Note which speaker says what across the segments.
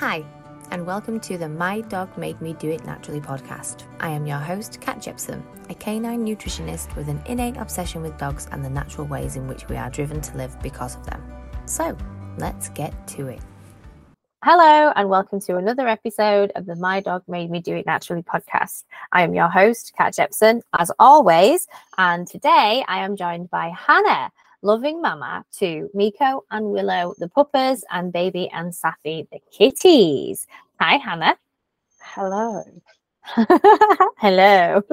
Speaker 1: Hi, and welcome to the My Dog Made Me Do It Naturally podcast. I am your host, Kat Jepson, a canine nutritionist with an innate obsession with dogs and the natural ways in which we are driven to live because of them. So, let's get to it. Hello, and welcome to another episode of the My Dog Made Me Do It Naturally podcast. I am your host, Kat Jepson, as always, and today I am joined by Hannah, loving mama to Miko and Willow, the puppers, and Baby and Safi, the kitties. Hi, Hannah.
Speaker 2: Hello.
Speaker 1: Hello.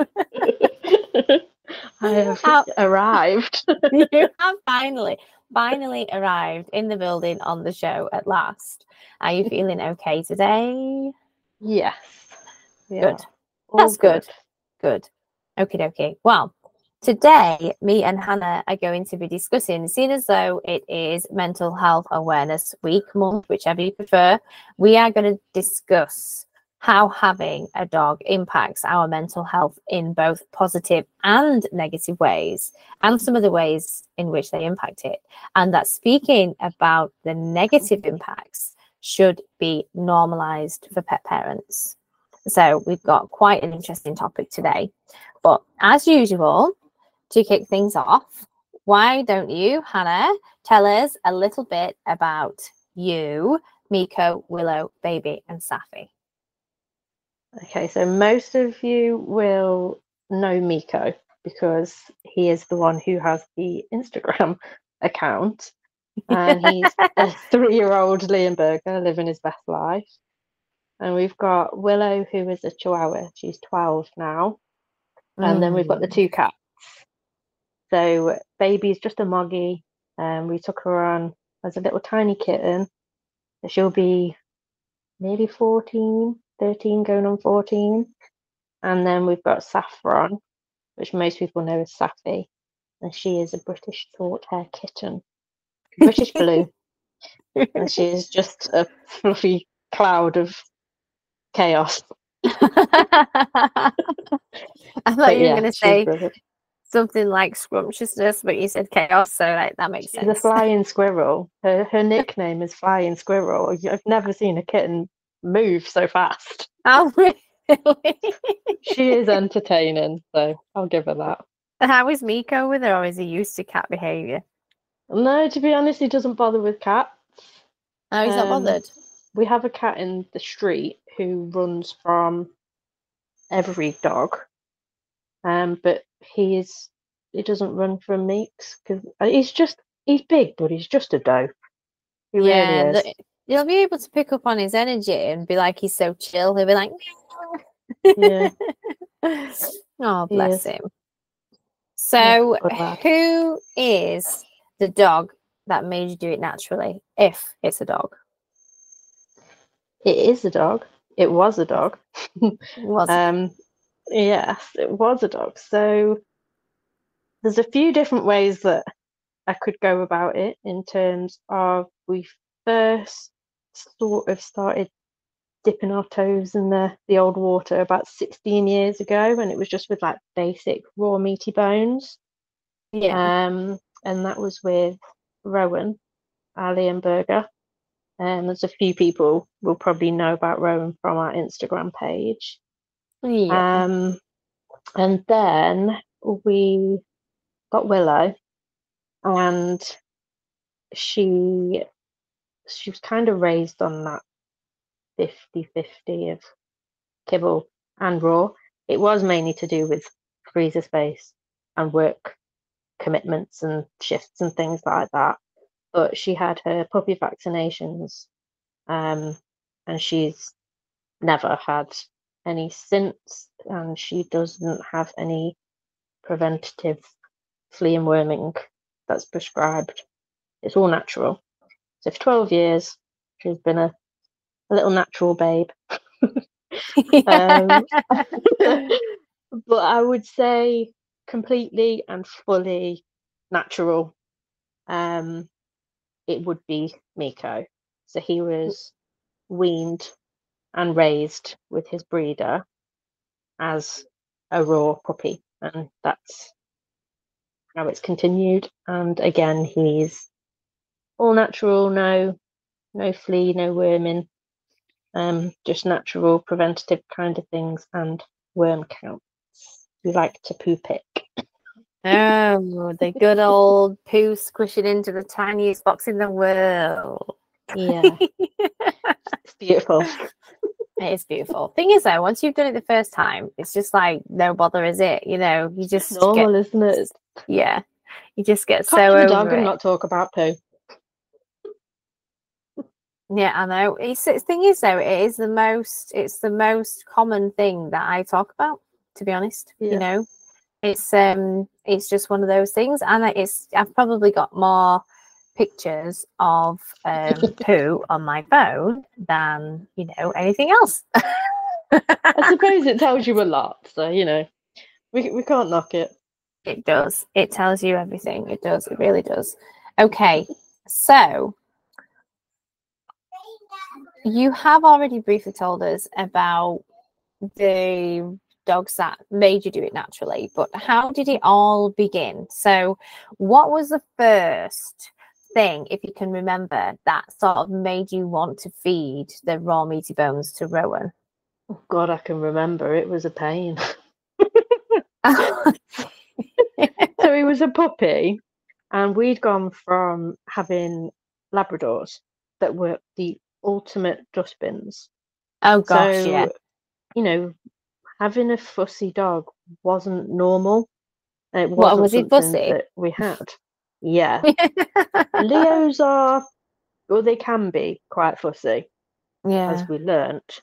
Speaker 2: I have arrived.
Speaker 1: You have finally arrived in the building on the show at last. Are you feeling okay today?
Speaker 2: Yes.
Speaker 1: Good. That's good. Good. Okie dokie. Well, today, me and Hannah are going to be discussing, seeing as though it is Mental Health Awareness Week, month, whichever you prefer, we are going to discuss how having a dog impacts our mental health in both positive and negative ways, and some of the ways in which they impact it. And that speaking about the negative impacts should be normalized for pet parents. So we've got quite an interesting topic today. But as usual, to kick things off, why don't you, Hannah, tell us a little bit about you, Miko, Willow, Baby, and Safi?
Speaker 2: Okay, so most of you will know Miko because he is the one who has the Instagram account. And he's a 3-year-old Leonberger living his best life. And we've got Willow, who is a Chihuahua. She's 12 now. And then we've got the two cats. So Baby's just a Moggy. We took her on as a little tiny kitten. She'll be maybe 13 going on 14. And then we've got Saffron, which most people know as Safi. And she is a British short hair kitten. British blue. And she is just a fluffy cloud of chaos.
Speaker 1: I thought you were going to say
Speaker 2: brilliant.
Speaker 1: Something like scrumptiousness, but you said chaos, so that makes sense.
Speaker 2: She's a flying squirrel. Her nickname is Flying Squirrel. I've never seen a kitten move so fast.
Speaker 1: Oh, really?
Speaker 2: She is entertaining, so I'll give her that.
Speaker 1: How is Miko with her, or is he used to cat behaviour?
Speaker 2: No, to be honest, he doesn't bother with cats.
Speaker 1: Oh, he's not bothered?
Speaker 2: We have a cat in the street who runs from every dog, but he doesn't run from Meeks because he's big, but he's just a dope. He really is.
Speaker 1: You'll be able to pick up on his energy and be like, he's so chill. He'll be like,
Speaker 2: yeah.
Speaker 1: Oh, bless him. So, who is the dog that made you do it naturally, if it's a dog?
Speaker 2: It is a dog. It was a dog. Yes, it was a dog. So there's a few different ways that I could go about it in terms of we first sort of started dipping our toes in the old water about 16 years ago, and it was just with like basic raw meaty bones.
Speaker 1: Yeah.
Speaker 2: And that was with Rowan, our Leonberger. There's a few people will probably know about Rowan from our Instagram page.
Speaker 1: Yeah.
Speaker 2: And then we got Willow, and she was kind of raised on that 50-50 of kibble and raw. It was mainly to do with freezer space and work commitments and shifts and things like that. But she had her puppy vaccinations, and she's never had any since, and she doesn't have any preventative flea and worming that's prescribed. It's all natural. So for 12 years, she's been a little natural babe. But I would say completely and fully natural, it would be Miko. So he was weaned and raised with his breeder as a raw puppy, and that's how it's continued. And again, he's all natural, no flea, no worming. just natural preventative kind of things, and worm counts. We like to poo pick.
Speaker 1: Oh, the good old poo squishing into the tiniest box in the world.
Speaker 2: Yeah. It's beautiful.
Speaker 1: It is beautiful. Thing is, though, once you've done it the first time, it's just like no bother, is it? You know, you just
Speaker 2: normal, isn't it?
Speaker 1: Yeah, you just get
Speaker 2: Can't
Speaker 1: so
Speaker 2: have a
Speaker 1: over
Speaker 2: dog
Speaker 1: it.
Speaker 2: and not talk about poo.
Speaker 1: Yeah, I know. The thing is, though, it's the most common thing that I talk about. To be honest,
Speaker 2: Yeah.
Speaker 1: you know, it's just one of those things, and I've probably got more pictures of poo on my phone than anything else.
Speaker 2: I suppose it tells you a lot, so we can't knock it.
Speaker 1: It does. It tells you everything. It does. It really does. Okay, so you have already briefly told us about the dogs that made you do it naturally, but how did it all begin? So what was the first thing, if you can remember, that sort of made you want to feed the raw meaty bones to Rowan?
Speaker 2: Oh God, I can remember. It was a pain. So he was a puppy, and we'd gone from having Labradors that were the ultimate dustbins.
Speaker 1: Oh gosh,
Speaker 2: So,
Speaker 1: yeah.
Speaker 2: Having a fussy dog wasn't normal. It
Speaker 1: What
Speaker 2: wasn't
Speaker 1: was it,
Speaker 2: something
Speaker 1: fussy?
Speaker 2: that we had. Yeah. Leos are, or they can be quite fussy,
Speaker 1: Yeah.
Speaker 2: as we learnt.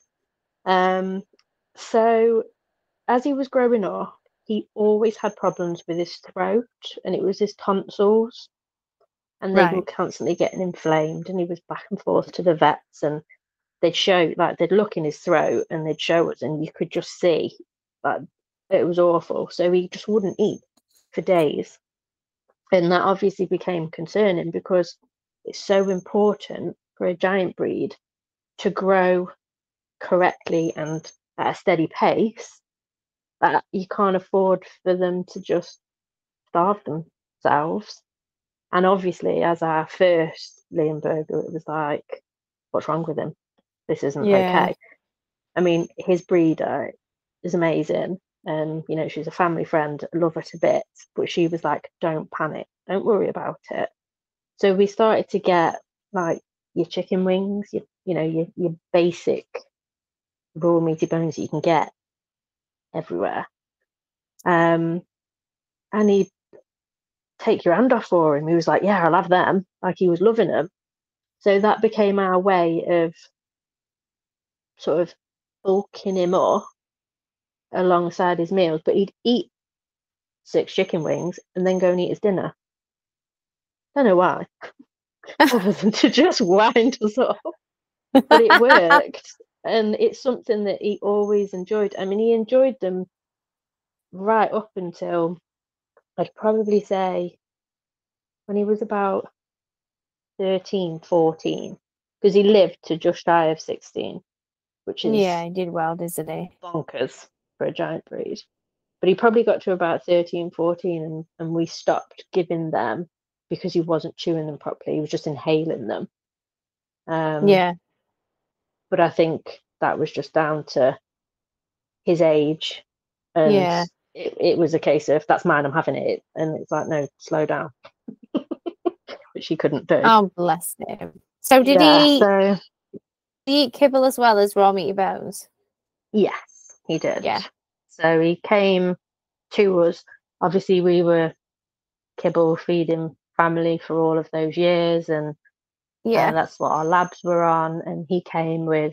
Speaker 2: So as he was growing up, he always had problems with his throat, and it was his tonsils, and they were
Speaker 1: Right.
Speaker 2: constantly getting inflamed, and he was back and forth to the vets, and they'd look in his throat and they'd show us, and you could just see that it was awful. So he just wouldn't eat for days. And that obviously became concerning, because it's so important for a giant breed to grow correctly and at a steady pace, that you can't afford for them to just starve themselves. And obviously, as our first Leonberger, it was like, what's wrong with him? This isn't okay. I mean, his breeder is amazing. And, she's a family friend, love her to bits, but she was like, don't panic, don't worry about it. So we started to get like your chicken wings, your basic raw meaty bones that you can get everywhere. And he'd take your hand off for him. He was like, yeah, I'll have them. Like, he was loving them. So that became our way of sort of bulking him up alongside his meals. But he'd eat 6 chicken wings and then go and eat his dinner. Don't know why, other than to just wind us up. But it worked, and it's something that he always enjoyed. I mean, he enjoyed them right up until, I'd probably say, when he was about 13, 14, because he lived to just shy of 16, which is
Speaker 1: he did well, didn't he?
Speaker 2: bonkers for a giant breed. But he probably got to about 13, 14, and we stopped giving them because he wasn't chewing them properly. He was just inhaling them.
Speaker 1: Yeah.
Speaker 2: But I think that was just down to his age, and it was a case of, that's mine, I'm having it. And it's like, no, slow down. Which he couldn't do.
Speaker 1: Oh, bless him. So did he eat kibble as well as raw meaty bones?
Speaker 2: Yes, he did.
Speaker 1: Yeah.
Speaker 2: So he came to us. Obviously, we were kibble feeding family for all of those years, and that's what our labs were on. And he came with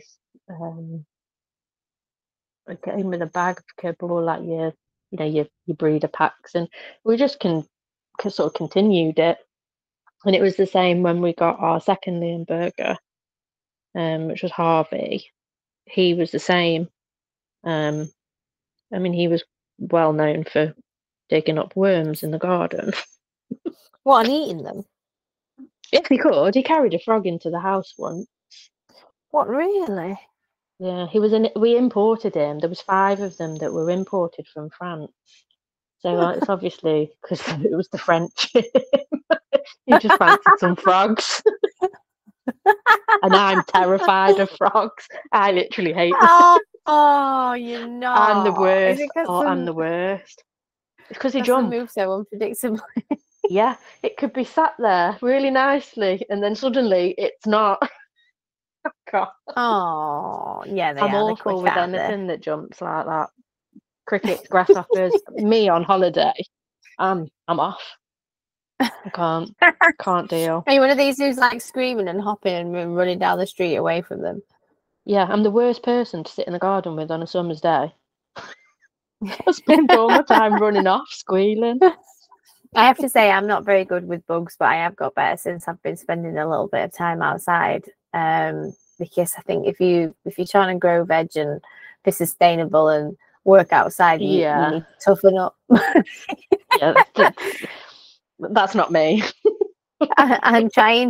Speaker 2: a bag of kibble, like your breeder packs, and we just sort of continued it. And it was the same when we got our second Leonberger, which was Harvey. He was the same. I mean, he was well known for digging up worms in the garden.
Speaker 1: What, and eating them?
Speaker 2: If he could, he carried a frog into the house once.
Speaker 1: What, really?
Speaker 2: Yeah, we imported him. There was 5 of them that were imported from France. So it's obviously because it was the French. He just fancied some frogs. And I'm terrified of frogs. I literally hate them.
Speaker 1: Oh, you're
Speaker 2: I'm the
Speaker 1: not. Is
Speaker 2: worst.
Speaker 1: it because
Speaker 2: Oh, I'm the worst. It's because they
Speaker 1: they
Speaker 2: jump.
Speaker 1: move so unpredictably?
Speaker 2: Yeah, it could be sat there really nicely, and then suddenly it's not. God.
Speaker 1: Oh, yeah, they
Speaker 2: I'm
Speaker 1: are. They're
Speaker 2: awful
Speaker 1: quick,
Speaker 2: with
Speaker 1: aren't they?
Speaker 2: anything that jumps like that. Crickets, grasshoppers. Me on holiday, I'm off. I can't deal.
Speaker 1: Are you one of these who's like screaming and hopping and running down the street away from them?
Speaker 2: Yeah, I'm the worst person to sit in the garden with on a summer's day. I spend all my time running off, squealing.
Speaker 1: I have to say, I'm not very good with bugs, but I have got better since I've been spending a little bit of time outside. Because I think if you're trying to grow veg and be sustainable and work outside, you need to toughen up.
Speaker 2: Yeah, that's not me.
Speaker 1: I'm trying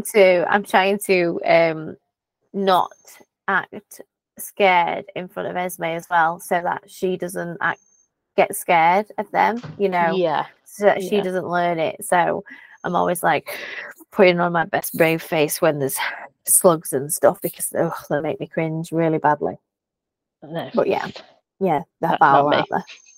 Speaker 1: to not act scared in front of Esme as well, so that she doesn't get scared of them,
Speaker 2: Yeah.
Speaker 1: so that she doesn't learn it. So I'm always like putting on my best brave face when there's slugs and stuff, because they make me cringe really badly.
Speaker 2: No.
Speaker 1: But yeah, they're
Speaker 2: That's not me.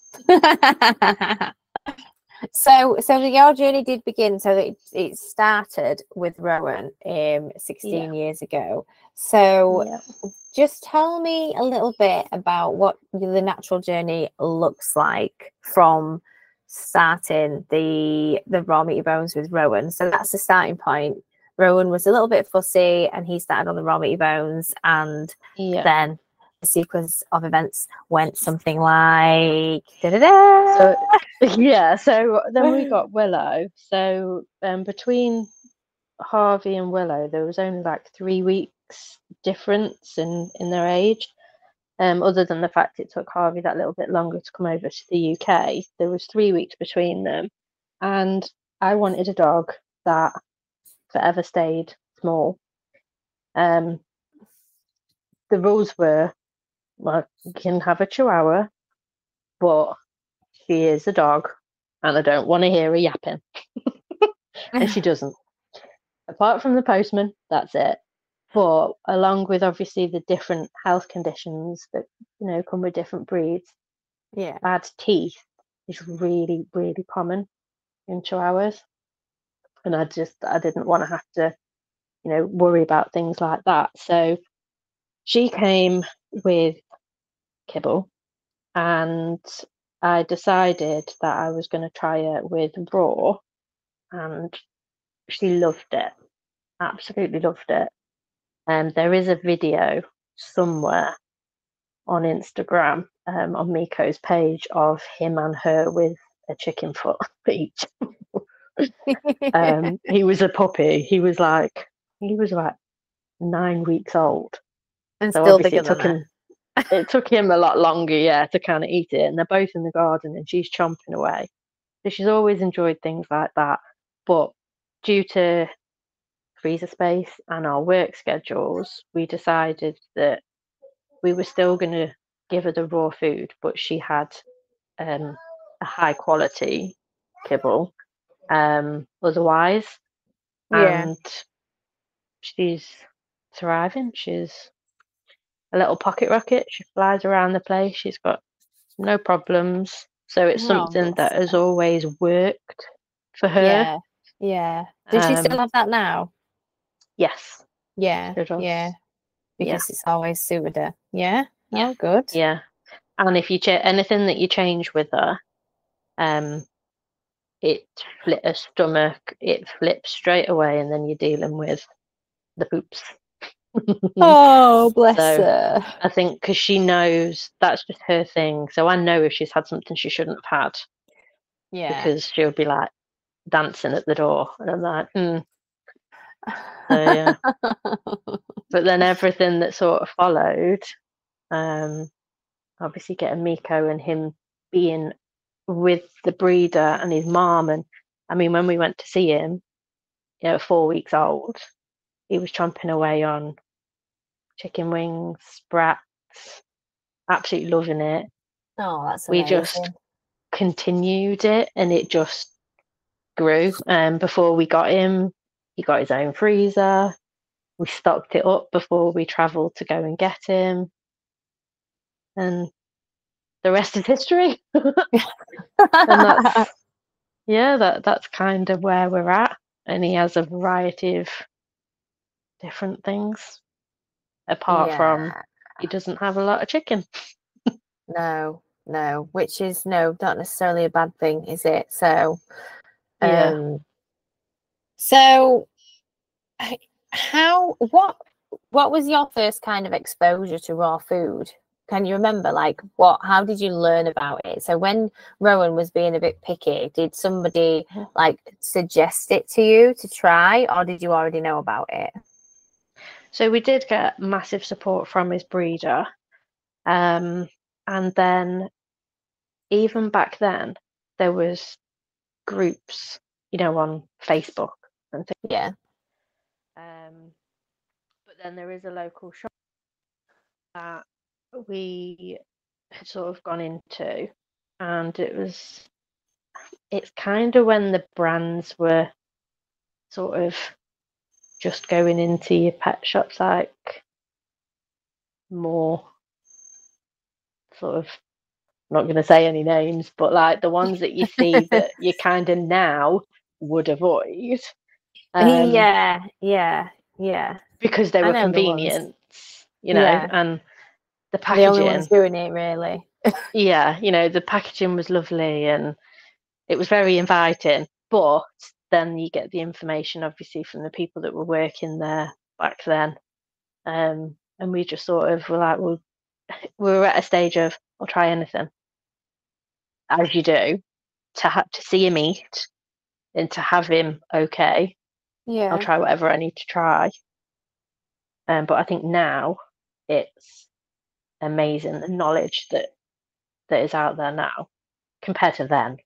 Speaker 1: aren't they? So your journey did begin. So it started with Rowan 16 years ago. So just tell me a little bit about what the natural journey looks like from starting the raw meaty bones with Rowan. So that's the starting point. Rowan was a little bit fussy, and he started on the raw meaty bones, and then the sequence of events went something like
Speaker 2: so then we got Willow. So between Harvey and Willow, there was only like 3 weeks difference in their age. Other than the fact it took Harvey that little bit longer to come over to the UK, there was 3 weeks between them, and I wanted a dog that forever stayed small. The rules were, well, you can have a Chihuahua, but she is a dog, and I don't want to hear her yapping. And she doesn't. Apart from the postman, that's it. But along with obviously the different health conditions that come with different breeds, bad teeth is really, really common in Chihuahuas, and I didn't want to have to worry about things like that. So she came with kibble, and I decided that I was going to try her with raw, and she loved it, absolutely loved it. And there is a video somewhere on Instagram, on Miko's page, of him and her with a chicken foot each. He was a puppy. He was about 9 weeks old,
Speaker 1: and
Speaker 2: so
Speaker 1: still
Speaker 2: obviously
Speaker 1: bigger than
Speaker 2: it took him a lot longer, to kind of eat it. And they're both in the garden, and she's chomping away. So she's always enjoyed things like that. But due to freezer space and our work schedules, we decided that we were still going to give her the raw food, but she had a high quality kibble otherwise. And she's thriving. She's a little pocket rocket. She flies around the place. She's got no problems. So it's something that has always worked for her.
Speaker 1: Yeah. Does she still have that now?
Speaker 2: Yes.
Speaker 1: Yeah. Because it's always suited her. Yeah. Oh, good.
Speaker 2: Yeah. And if you anything that you change with her, her stomach, it flips straight away, and then you're dealing with the poops.
Speaker 1: Oh, bless her.
Speaker 2: I think because she knows that's just her thing. So I know if she's had something she shouldn't have had.
Speaker 1: Yeah.
Speaker 2: Because she'll be like dancing at the door, and I'm like, So yeah. But then everything that sort of followed, obviously getting Miko and him being with the breeder and his mom, and I mean, when we went to see him, 4 weeks old, he was chomping away on chicken wings, sprats, absolutely loving it.
Speaker 1: Oh, that's
Speaker 2: we
Speaker 1: amazing.
Speaker 2: just continued it, and it just grew. Before we got him, he got his own freezer. we stocked it up before we travelled to go and get him. And the rest is history. And that's kind of where we're at. And he has a variety of different things, apart from he doesn't have a lot of chicken.
Speaker 1: No, which is not necessarily a bad thing, is it? So, so what was your first kind of exposure to raw food? Can you remember, like, how did you learn about it? So when Rowan was being a bit picky, did somebody like suggest it to you to try, or did you already know about it?
Speaker 2: So we did get massive support from his breeder. And then even back then, there was groups, on Facebook and things.
Speaker 1: Yeah.
Speaker 2: But then there is a local shop that we had sort of gone into, and it's kind of when the brands were sort of just going into your pet shops, like more sort of, I'm not going to say any names, but like the ones that you see that you kind of now would avoid.
Speaker 1: Yeah.
Speaker 2: Because they were convenient, and the packaging.
Speaker 1: The only ones doing it, really.
Speaker 2: Yeah, the packaging was lovely and it was very inviting. But then you get the information, obviously, from the people that were working there back then. And we just sort of were like, well, we were at a stage of, I'll try anything, as you do, to see him eat and to have him okay.
Speaker 1: Yeah,
Speaker 2: I'll try whatever I need to try. But I think now it's amazing the knowledge that is out there now compared to then.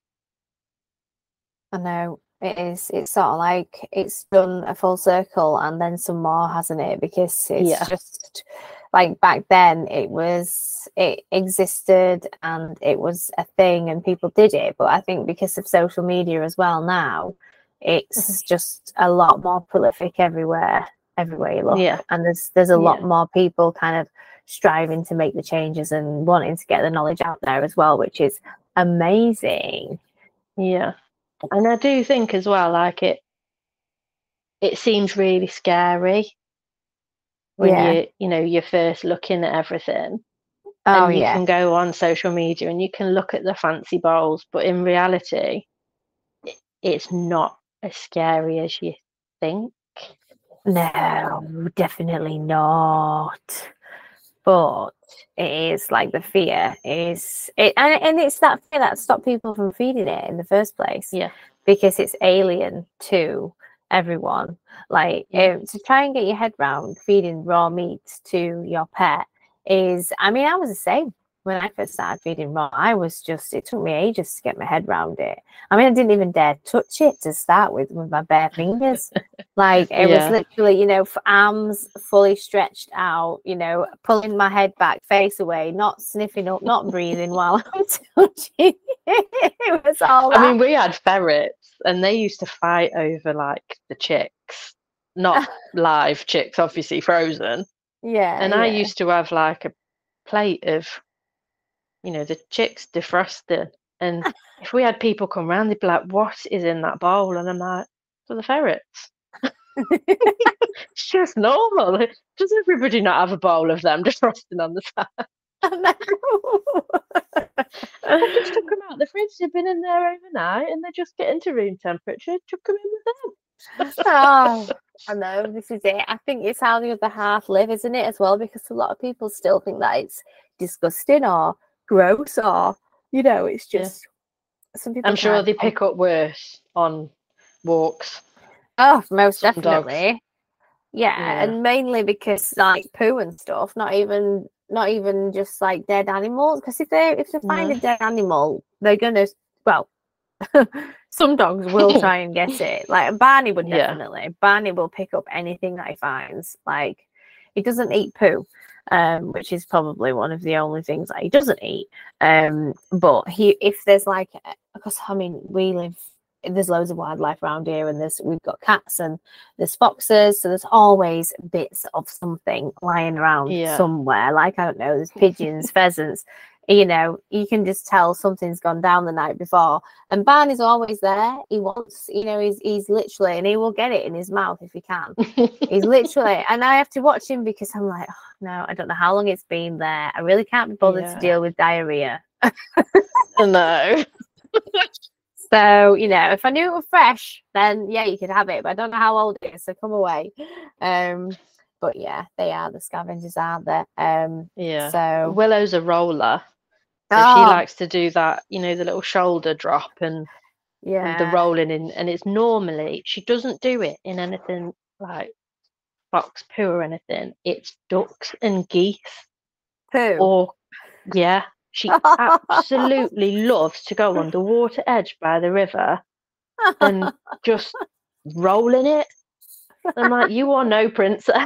Speaker 1: I know it is. It's sort of like it's done a full circle and then some more, hasn't it? Because it's just like back then it existed and it was a thing and people did it. But I think because of social media as well now, it's just a lot more prolific everywhere you look.
Speaker 2: Yeah.
Speaker 1: And there's a lot more people kind of striving to make the changes and wanting to get the knowledge out there as well, which is amazing.
Speaker 2: Yeah. And I do think as well, like it seems really scary when you're first looking at everything. And you can go on social media and you can look at the fancy bowls, but in reality, it's not as scary as you think.
Speaker 1: No, definitely not. But it is like the fear is it, and it's that fear that stopped people from feeding it in the first place.
Speaker 2: Yeah,
Speaker 1: because it's alien to everyone. Like to try and get your head round feeding raw meat to your pet is. I mean, I was the same when I first started feeding raw. It took me ages to get my head round it. I mean, I didn't even dare touch it to start with my bare fingers. Like it was literally, arms fully stretched out, pulling my head back, face away, not sniffing up, not breathing while I'm touching it. It was all that.
Speaker 2: I mean, we had ferrets and they used to fight over like the chicks, not live chicks, obviously frozen.
Speaker 1: Yeah.
Speaker 2: And I used to have like a plate of, the chicks defrosted. And if we had people come round, they'd be like, what is in that bowl? And I'm like, for the ferrets. It's just normal. Does everybody not have a bowl of them defrosting on the side? I just took them out the fridge. They've been in there overnight and they're just getting to room temperature. Took them in with them.
Speaker 1: Oh, I know, this is it. I think it's how the other half live, isn't it, as well? Because a lot of people still think that it's disgusting or gross or, it's just some people.
Speaker 2: I'm sure they pick up worse on walks.
Speaker 1: Oh, most definitely. Yeah, and mainly because like poo and stuff, not even just like dead animals. Because if they find a dead animal, they're gonna some dogs will try and get it. Like Barney would definitely. Barney will pick up anything that he finds. Like he doesn't eat poo, which is probably one of the only things that he doesn't eat. But if there's like, because I mean we live there's loads of wildlife around here, and we've got cats and there's foxes, so there's always bits of something lying around somewhere. Like, I don't know, there's pigeons, pheasants. You know, you can just tell something's gone down the night before. And Barney's always there. He wants, you know, he's literally, and he will get it in his mouth if he can. He's literally, and I have to watch him because I'm like, oh, no, I don't know how long it's been there. I really can't be bothered to deal with diarrhea.
Speaker 2: No.
Speaker 1: So, you know, if I knew it was fresh, then yeah, you could have it. But I don't know how old it is, so come away. But yeah, they are the scavengers, aren't they?
Speaker 2: Yeah.
Speaker 1: So
Speaker 2: Willow's a roller. So she likes to do that, you know, the little shoulder drop and the rolling in. And it's normally, she doesn't do it in anything like fox poo or anything. It's ducks and geese.
Speaker 1: Poo.
Speaker 2: Or, yeah, she absolutely loves to go on the water edge by the river and just roll in it. I'm like, you are no princess.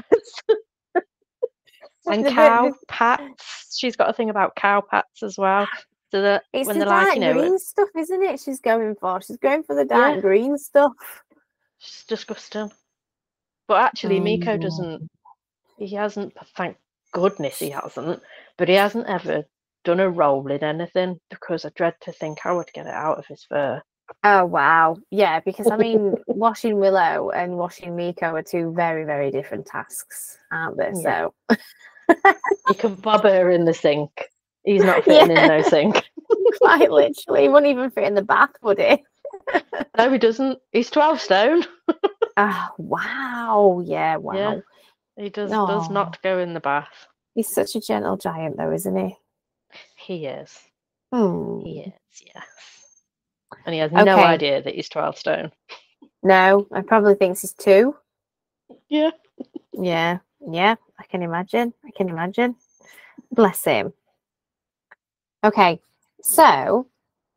Speaker 2: And cow pats. She's got a thing about cow pats as well. So that
Speaker 1: it's
Speaker 2: when
Speaker 1: the
Speaker 2: they're like, you know,
Speaker 1: green stuff, isn't it? She's going for the dark green stuff.
Speaker 2: She's disgusting. But actually, Miko doesn't. He hasn't. Thank goodness he hasn't. But he hasn't ever done a roll in anything because I dread to think I would get it out of his fur.
Speaker 1: Oh wow, yeah. Because I mean, washing Willow and washing Miko are two very, very different tasks, aren't they?
Speaker 2: Yeah.
Speaker 1: So.
Speaker 2: You can bob her in the sink. He's not fitting in no sink.
Speaker 1: Quite literally. He wouldn't even fit in the bath, would he?
Speaker 2: No, he doesn't. He's 12 stone.
Speaker 1: Oh, wow. Yeah, wow.
Speaker 2: Yeah, he does not go in the bath.
Speaker 1: He's such a gentle giant, though, isn't he?
Speaker 2: He is.
Speaker 1: He
Speaker 2: is, yes. And he has no idea that he's 12 stone.
Speaker 1: No, I probably thinks he's 2.
Speaker 2: Yeah.
Speaker 1: Yeah. Yeah, I can imagine. Bless him. Okay, so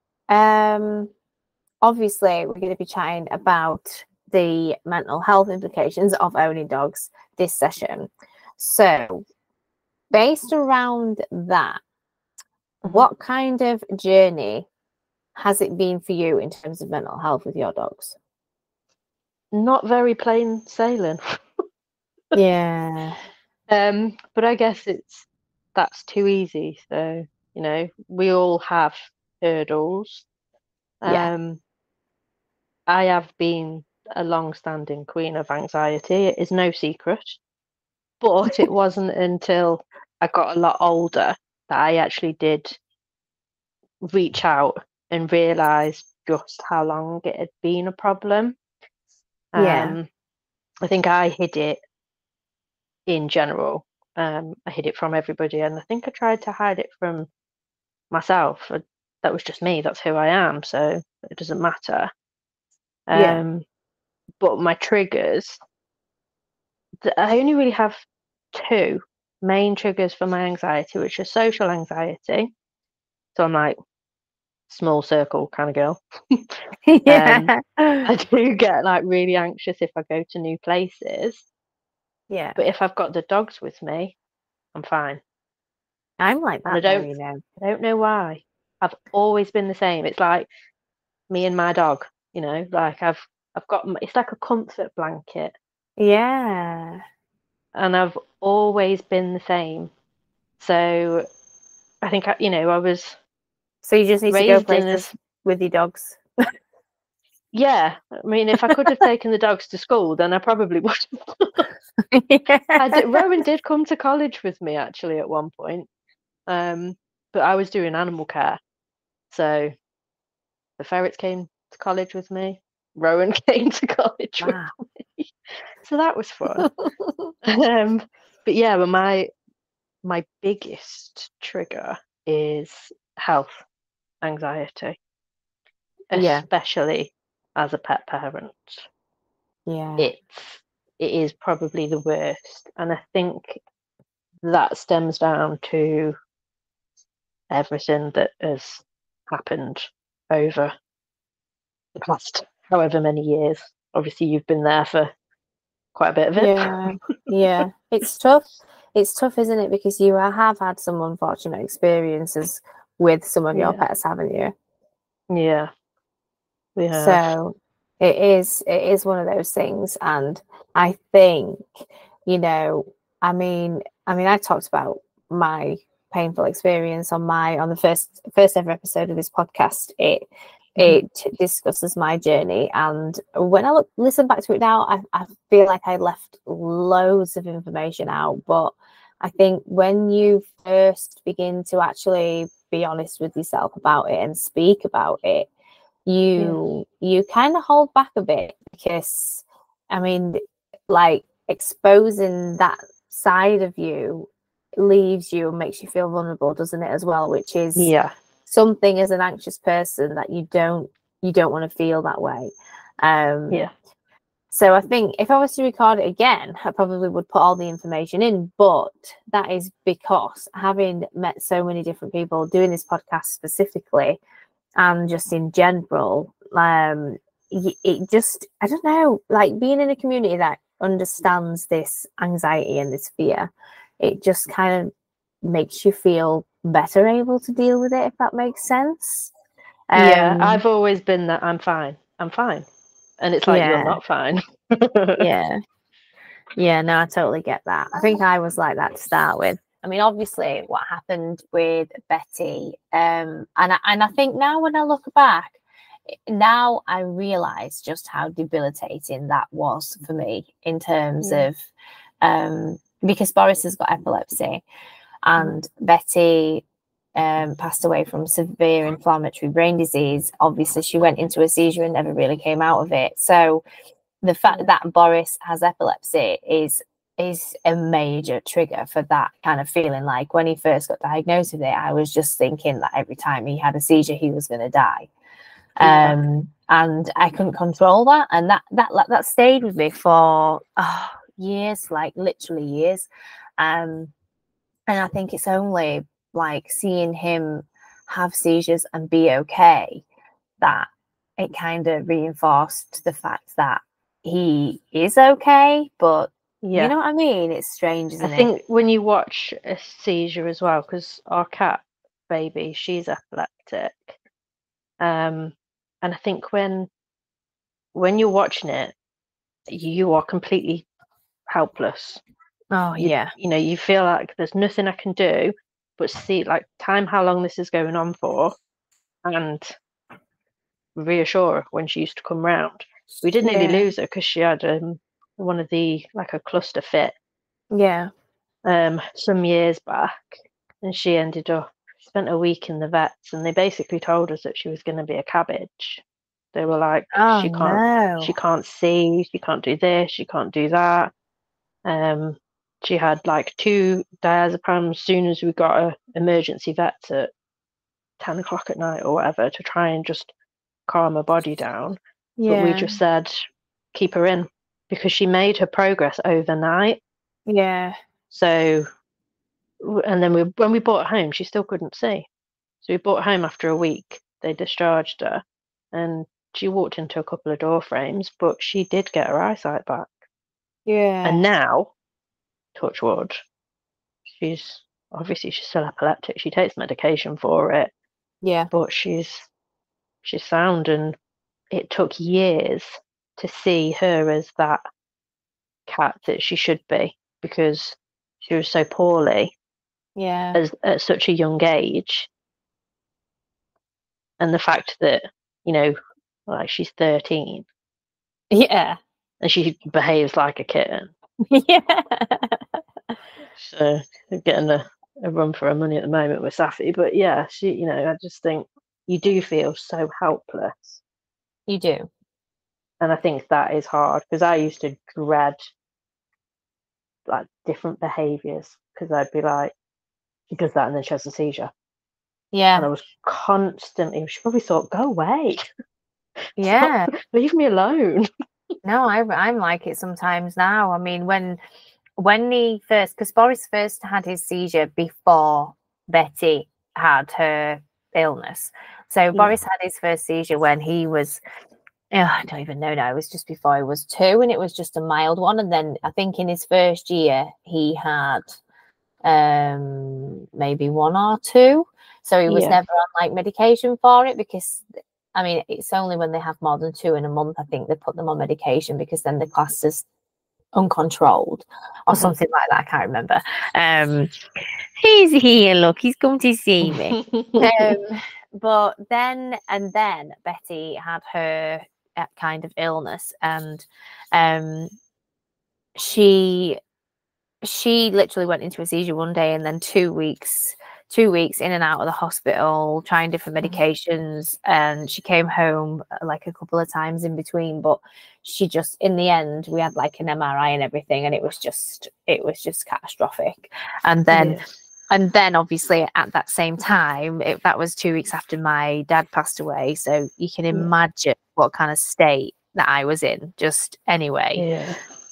Speaker 1: obviously we're going to be chatting about the mental health implications of owning dogs this session. So based around that, what kind of journey has it been for you in terms of mental health with your dogs?
Speaker 2: Not very plain sailing.
Speaker 1: Yeah.
Speaker 2: But I guess that's too easy. So, you know, we all have hurdles. I have been a long-standing queen of anxiety. It is no secret. But it wasn't until I got a lot older that I actually did reach out and realise just how long it had been a problem. I think I hid it in general. I hid it from everybody, and I think I tried to hide it from myself. That was just me. That's who I am. So it doesn't matter. But my triggers, I only really have 2 main triggers for my anxiety, which are social anxiety. So I'm like small circle kind of girl. I do get like really anxious if I go to new places.
Speaker 1: Yeah.
Speaker 2: But if I've got the dogs with me, I'm fine.
Speaker 1: I'm like that.
Speaker 2: I don't know why. I've always been the same. It's like me and my dog, you know, like I've got, it's like a comfort blanket.
Speaker 1: Yeah.
Speaker 2: And I've always been the same. So I think, you know, I was.
Speaker 1: So you just need to go places with your dogs.
Speaker 2: Yeah. I mean, if I could have taken the dogs to school, then I probably would have. Rowan did come to college with me actually at one point. But I was doing animal care. So the ferrets came to college with me. Rowan came to college with me. So that was fun. But yeah, but my biggest trigger is health anxiety, especially as a pet parent.
Speaker 1: Yeah,
Speaker 2: it is probably the worst, and I think that stems down to everything that has happened over the past however many years. Obviously, you've been there for quite a bit of it.
Speaker 1: Yeah. It's tough. It's tough, isn't it? Because you have had some unfortunate experiences with some of your pets, haven't you?
Speaker 2: Yeah.
Speaker 1: So it is one of those things. And I think, I mean, I talked about my painful experience on the first ever episode of this podcast. It discusses my journey, and when I listen back to it now, I feel like I left loads of information out. But I think when you first begin to actually be honest with yourself about it and speak about it, you kind of hold back a bit, because I mean, like, exposing that side of you leaves you and makes you feel vulnerable, doesn't it, as well, which is something as an anxious person that you don't want to feel that way. So I think if I was to record it again, I probably would put all the information in, but that is because, having met so many different people doing this podcast specifically, and just in general, it just, I don't know, like, being in a community that understands this anxiety and this fear, it just kind of makes you feel better able to deal with it, if that makes sense.
Speaker 2: I've always been that I'm fine, and it's like, you're not fine.
Speaker 1: No, I totally get that. I think I was like that to start with. I mean, obviously, what happened with Betty, and I think now, when I look back, now I realise just how debilitating that was for me, in terms of, because Boris has got epilepsy, and Betty passed away from severe inflammatory brain disease. Obviously, she went into a seizure and never really came out of it. So the fact that Boris has epilepsy is a major trigger for that kind of feeling. Like, when he first got diagnosed with it, I was just thinking that every time he had a seizure, he was going to die. And I couldn't control that. And that stayed with me for years, like literally years. And I think it's only like seeing him have seizures and be okay that it kind of reinforced the fact that he is okay. But you know what I mean? It's strange, isn't it?
Speaker 2: I think when you watch a seizure as well, because our cat baby, she's epileptic, and I think when you're watching it, you are completely helpless. You feel like there's nothing I can do but see, like, time how long this is going on for, and reassure her when she used to come round. We did nearly lose her because she had one of the, like, a cluster fit some years back, and she spent a week in the vets, and they basically told us that she was going to be a cabbage. They were like, she can't see, she can't do this, she can't do that. She had like 2 diazepam as soon as we got her emergency vets at 10 o'clock at night or whatever, to try and just calm her body down. But we just said, keep her in, because she made her progress overnight. So, and then when we brought her home, she still couldn't see. So we brought her home after a week. They discharged her, and she walked into a couple of door frames, but she did get her eyesight back. And now, touch wood, she's still epileptic. She takes medication for it. But she's sound, and it took years to see her as that cat that she should be, because she was so poorly at such a young age. And the fact that, like, she's 13 and she behaves like a kitten. So getting a run for her money at the moment with Safi. But she, I just think you do feel so helpless.
Speaker 1: You do.
Speaker 2: And I think that is hard, because I used to dread, like, different behaviours, because I'd be like, she does that and then she has a seizure. And I was constantly, she probably thought, go away. Stop, leave me alone.
Speaker 1: No, I'm like it sometimes now. I mean, when he first, because Boris first had his seizure before Betty had her illness. So Boris had his first seizure when he was, I don't even know now, it was just before he was 2, and it was just a mild one. And then I think in his first year he had maybe 1 or 2. So he was never on like medication for it, because I mean, it's only when they have more than 2 in a month, I think they put them on medication, because then they're classed as uncontrolled or something like that. I can't remember. He's here, look, he's come to see me. But then Betty had her kind of illness, and she literally went into a seizure one day, and then 2 weeks in and out of the hospital trying different medications, and she came home like a couple of times in between, but she just, in the end, we had like an MRI and everything, and it was just catastrophic. And then obviously at that same time, that was 2 weeks after my dad passed away, so you can imagine what kind of state that I was in just anyway.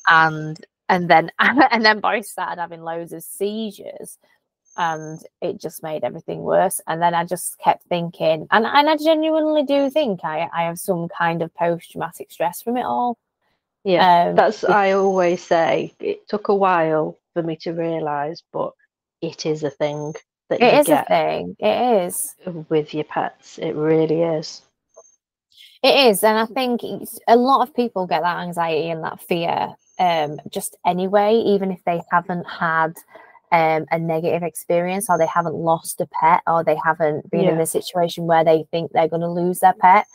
Speaker 1: And then Boris started having loads of seizures, and it just made everything worse. And then I just kept thinking, and I genuinely do think I have some kind of post-traumatic stress from it all.
Speaker 2: That's, I always say, it took a while for me to realise, but it is a thing that you get.
Speaker 1: It is
Speaker 2: with your pets. It really is.
Speaker 1: It is, and I think a lot of people get that anxiety and that fear just anyway, even if they haven't had a negative experience, or they haven't lost a pet, or they haven't been in a situation where they think they're going to lose their pet.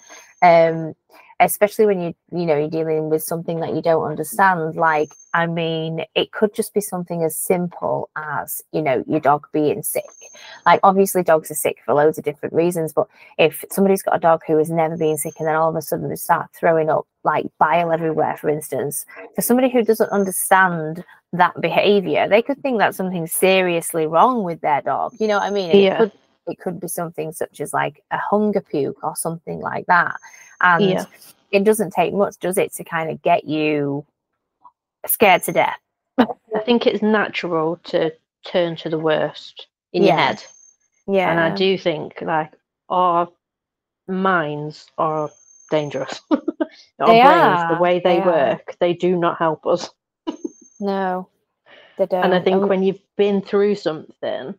Speaker 1: Especially when you're dealing with something that you don't understand. Like, I mean, it could just be something as simple as, your dog being sick. Like, obviously dogs are sick for loads of different reasons, but if somebody's got a dog who has never been sick, and then all of a sudden they start throwing up like bile everywhere, for instance, for somebody who doesn't understand that behavior, they could think that something's seriously wrong with their dog. You know what I mean? And it could be something such as like a hunger puke or something like that. And it doesn't take much, does it, to kind of get you scared to death?
Speaker 2: I think it's natural to turn to the worst in your head. And I do think, like, our minds are dangerous. Our brains, the way they work, they do not help us.
Speaker 1: No, they don't.
Speaker 2: And I think when you've been through something,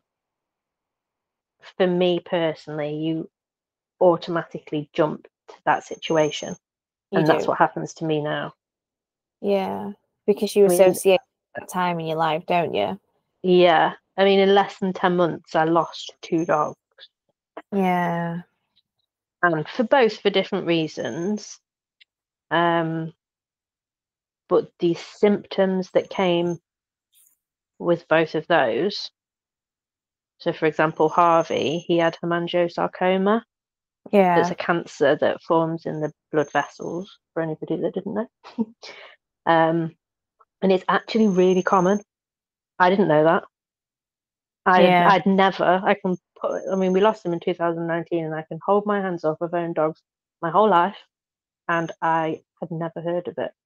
Speaker 2: for me personally, you automatically jump to that situation. And that's what happens to me now.
Speaker 1: Yeah, because you associate that time in your life, don't you?
Speaker 2: Yeah. I mean, in less than 10 months, I lost 2 dogs.
Speaker 1: Yeah.
Speaker 2: And for different reasons. But the symptoms that came with both of those. So, for example, Harvey, he had hemangiosarcoma.
Speaker 1: Yeah.
Speaker 2: It's a cancer that forms in the blood vessels, for anybody that didn't know. And it's actually really common. I didn't know that. I'd never, we lost him in 2019, and I can hold my hands up. I've owned dogs my whole life, and I had never heard of it.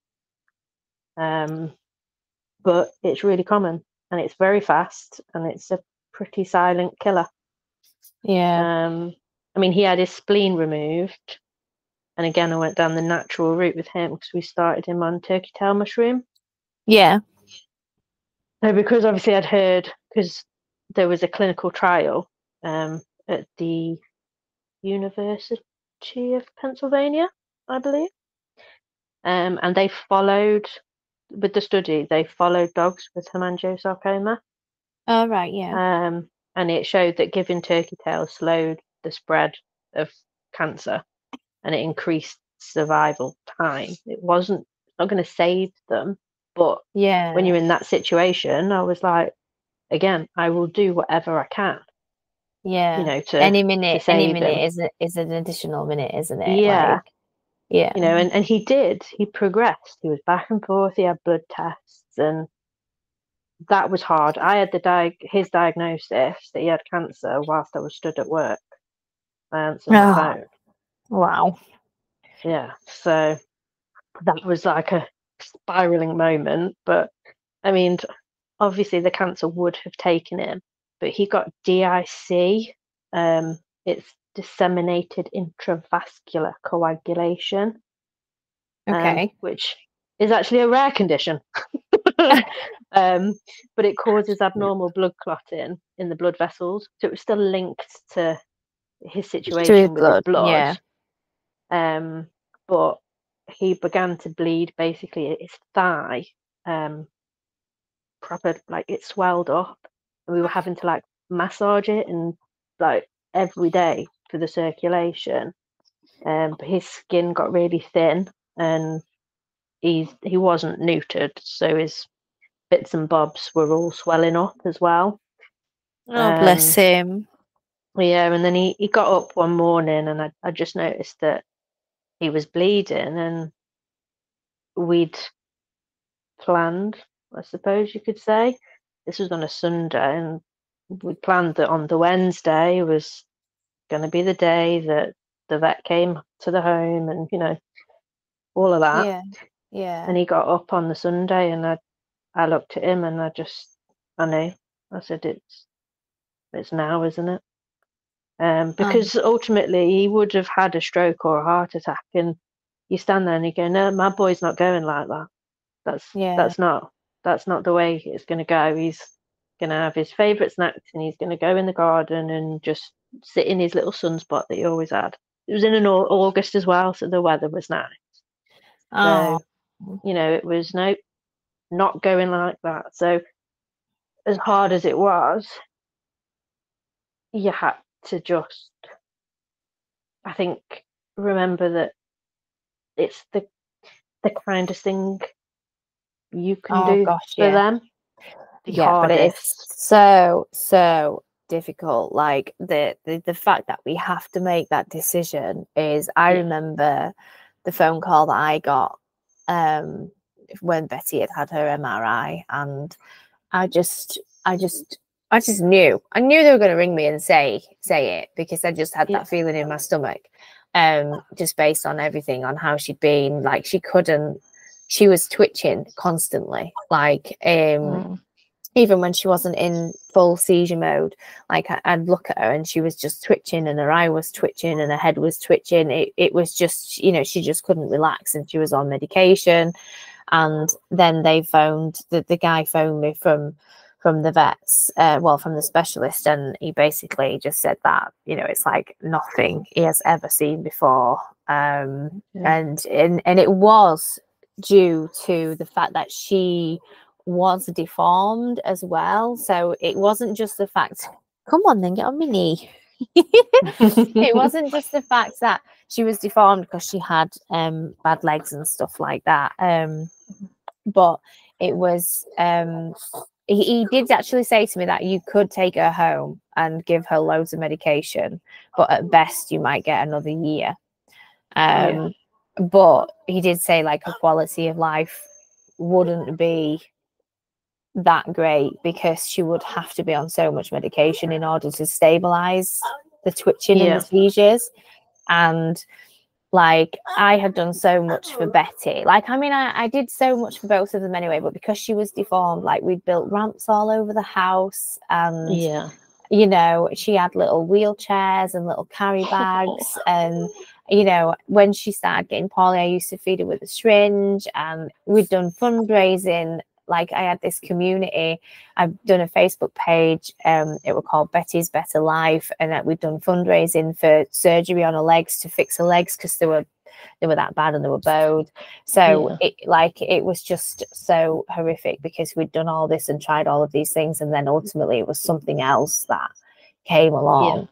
Speaker 2: But it's really common, and it's very fast, and it's a pretty silent killer.
Speaker 1: Yeah.
Speaker 2: I mean, he had his spleen removed, and again, I went down the natural route with him because we started him on turkey tail mushroom.
Speaker 1: Yeah.
Speaker 2: So because obviously I'd heard, because there was a clinical trial at the University of Pennsylvania, I believe, and they followed, with the study, they followed dogs with hemangiosarcoma.
Speaker 1: Oh, right, yeah.
Speaker 2: And it showed that giving turkey tail slowed the spread of cancer, and it increased survival time. It wasn't not going to save them, but when you're in that situation, I was like, again, I will do whatever I can.
Speaker 1: Yeah.
Speaker 2: To
Speaker 1: any minute
Speaker 2: him.
Speaker 1: is an additional minute, isn't it?
Speaker 2: Yeah.
Speaker 1: Like, yeah.
Speaker 2: And he did. He progressed. He was back and forth. He had blood tests, and that was hard. I had his diagnosis that he had cancer whilst I was stood at work. I answered the phone.
Speaker 1: Wow.
Speaker 2: Yeah. So that was like a spiraling moment. But I mean, obviously the cancer would have taken him, but he got DIC. It's disseminated intravascular coagulation.
Speaker 1: Okay.
Speaker 2: Which is actually a rare condition. But it causes abnormal blood clotting in the blood vessels. So it was still linked to his situation with his blood. But he began to bleed basically his thigh, proper, like it swelled up, and we were having to like massage it and like every day for the circulation. But his skin got really thin, and he wasn't neutered, so his bits and bobs were all swelling up as well.
Speaker 1: Oh, bless him.
Speaker 2: Yeah, and then he got up one morning, and I just noticed that he was bleeding, and we'd planned, I suppose you could say. This was on a Sunday, and we planned that on the Wednesday was going to be the day that the vet came to the home, and all of that.
Speaker 1: Yeah.
Speaker 2: And he got up on the Sunday, and I looked at him, and I knew. I said, it's now, isn't it? Because ultimately he would have had a stroke or a heart attack, and you stand there and you go, no, my boy's not going like that. That's not the way it's going to go. He's going to have his favourite snacks, and he's going to go in the garden and just sit in his little sunspot that he always had. It was in August as well, so the weather was nice. So, it was not going like that. So as hard as it was, you had to just, I think, remember that it's the kindest thing you can do for them.
Speaker 1: But it's so difficult. Like the fact that we have to make that decision is, I remember the phone call that I got when Betty had her MRI, and I just knew they were going to ring me and say it, because I just had that feeling in my stomach, just based on everything, on how she'd been. Like she was twitching constantly, like even when she wasn't in full seizure mode. Like I'd look at her and she was just twitching, and her eye was twitching, and her head was twitching. It was just, she just couldn't relax, and she was on medication. And then they phoned, the guy phoned me from the vets, from the specialist, and he basically just said that, it's like nothing he has ever seen before. And it was due to the fact that she was deformed as well. So it wasn't just the fact, come on then, get on my knee. It wasn't just the fact that she was deformed because she had bad legs and stuff like that, but it was he did actually say to me that you could take her home and give her loads of medication, but at best you might get another year. But he did say like her quality of life wouldn't be that great, because she would have to be on so much medication in order to stabilize the twitching and the seizures. And like, I had done so much for Betty. Like, I mean, I did so much for both of them anyway, but because she was deformed, like, we'd built ramps all over the house, and she had little wheelchairs and little carry bags. And when she started getting poorly, I used to feed her with a syringe, and we'd done fundraising. Like, I had this community. I've done a Facebook page. It was called Betty's Better Life, and we've done fundraising for surgery on her legs, to fix her legs, because they were that bad and they were bowed. So it was just so horrific, because we'd done all this and tried all of these things, and then ultimately it was something else that came along.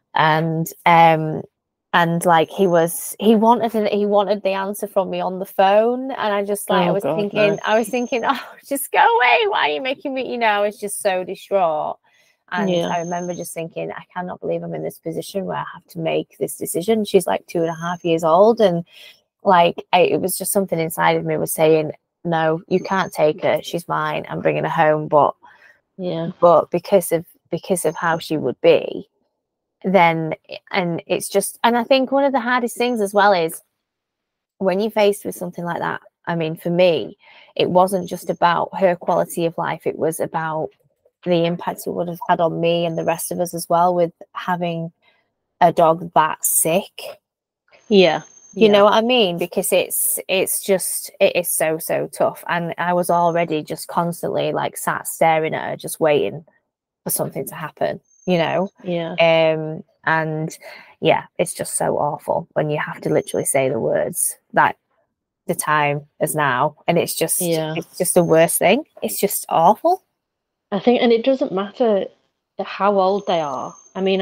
Speaker 1: And like he wanted the answer from me on the phone, and I just like I was thinking, oh, just go away. Why are you making me? I was just so distraught. And I remember just thinking, I cannot believe I'm in this position where I have to make this decision. She's like 2.5 years old, and like it was just something inside of me was saying, no, you can't take her. She's mine. I'm bringing her home. But because of how she would be. Then, and it's just, and I think one of the hardest things as well is when you're faced with something like that. I mean, for me, it wasn't just about her quality of life. It was about the impact it would have had on me and the rest of us as well, with having a dog that sick. You know what I mean? Because it is so tough. And I was already just constantly like sat staring at her, just waiting for something to happen. And yeah, it's just so awful when you have to literally say the words that the time is now, and it's just the worst thing. It's just awful.
Speaker 2: I think, and it doesn't matter how old they are. I mean,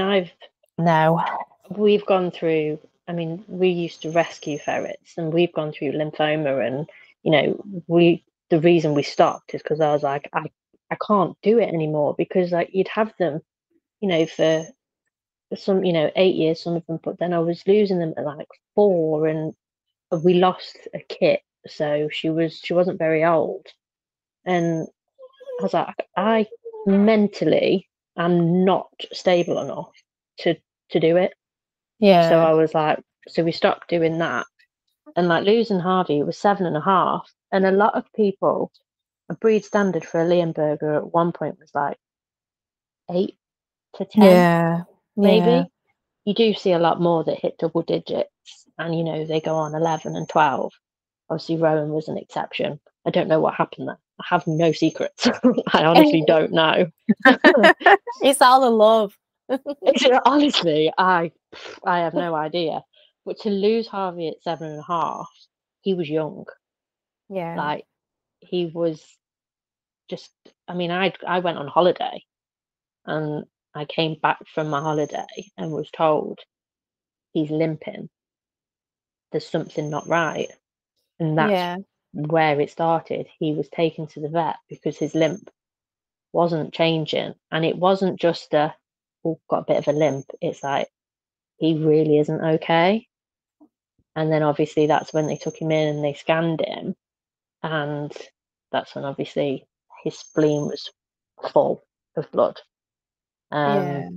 Speaker 2: we've gone through, I mean, we used to rescue ferrets, and we've gone through lymphoma, and the reason we stopped is because I was like, I can't do it anymore, because like you'd have them, for some, 8 years, some of them, but then I was losing them at like 4, and we lost a kit, so she wasn't very old, and I was like, I mentally am not stable enough to do it.
Speaker 1: Yeah.
Speaker 2: So I was like, so we stopped doing that, and like losing Harvey was 7.5, and a lot of people, a breed standard for a Leonberger at one point was like 8 to 10.
Speaker 1: Yeah.
Speaker 2: Maybe. You do see a lot more that hit double digits, and they go on 11 and 12. Obviously, Rowan was an exception. I don't know what happened there. I have no secrets. I honestly don't know.
Speaker 1: It's all the love.
Speaker 2: Honestly, I have no idea. But to lose Harvey at 7.5, he was young.
Speaker 1: Yeah.
Speaker 2: Like, he was just, I mean, I went on holiday, and I came back from my holiday and was told he's limping. There's something not right. And that's where it started. He was taken to the vet because his limp wasn't changing. And it wasn't just got a bit of a limp. It's like, he really isn't okay. And then obviously that's when they took him in and they scanned him. And that's when obviously his spleen was full of blood. And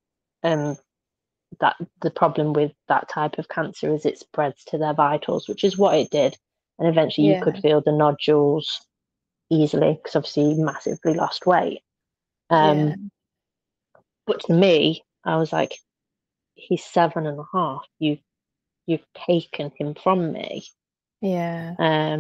Speaker 2: that the problem with that type of cancer is it spreads to their vitals, which is what it did. And eventually you could feel the nodules easily, because obviously he massively lost weight. But to me, I was like, he's 7.5. You've taken him from me.
Speaker 1: Yeah.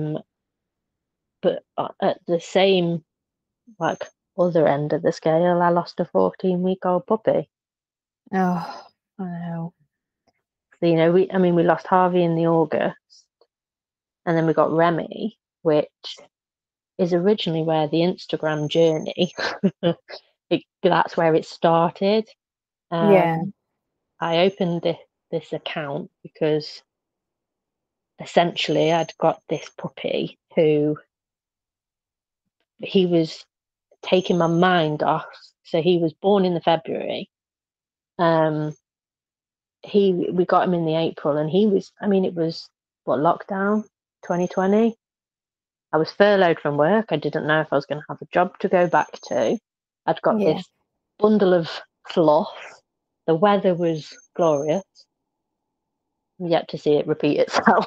Speaker 2: But at the same, like, other end of the scale, I lost a 14-week-old puppy.
Speaker 1: Oh, I know.
Speaker 2: So, we lost Harvey in the August, and then we got Remy, which is originally where the Instagram journey, that's where it started. I opened this account because essentially I'd got this puppy who he was taking my mind off. So he was born in the February. We got him in the April, and he was, it was lockdown 2020. I was furloughed from work. I didn't know if I was going to have a job to go back to. I'd got this bundle of fluff. The weather was glorious. I'm yet to see it repeat itself.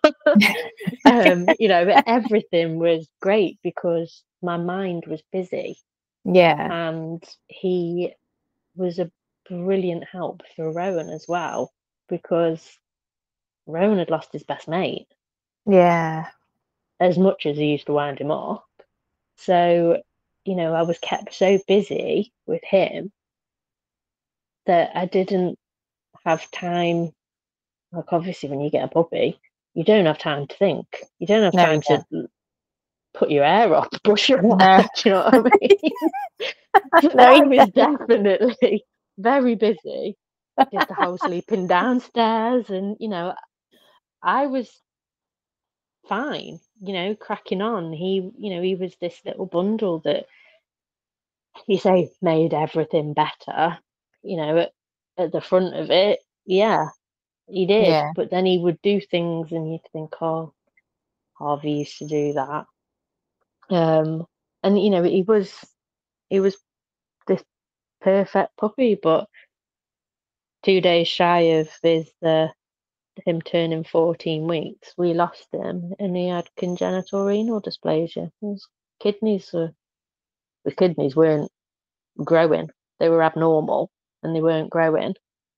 Speaker 2: Everything was great because my mind was busy.
Speaker 1: Yeah.
Speaker 2: And he was a brilliant help for Rowan as well, because Rowan had lost his best mate.
Speaker 1: Yeah.
Speaker 2: As much as he used to wind him up. So, I was kept so busy with him that I didn't have time. Like, obviously, when you get a puppy, you don't have time to think. You don't have time to put your hair up, brush your hair. Do you know what I mean? I was definitely very busy. Just the whole sleeping downstairs, and I was fine. Cracking on. He was this little bundle that, you say, made everything better. At the front of it, yeah, he did. But then he would do things, and you'd think, oh, Harvey used to do that. And he was this perfect puppy, but 2 days shy of him turning 14 weeks, we lost him, and he had congenital renal dysplasia. His kidneys weren't growing; they were abnormal, and they weren't growing.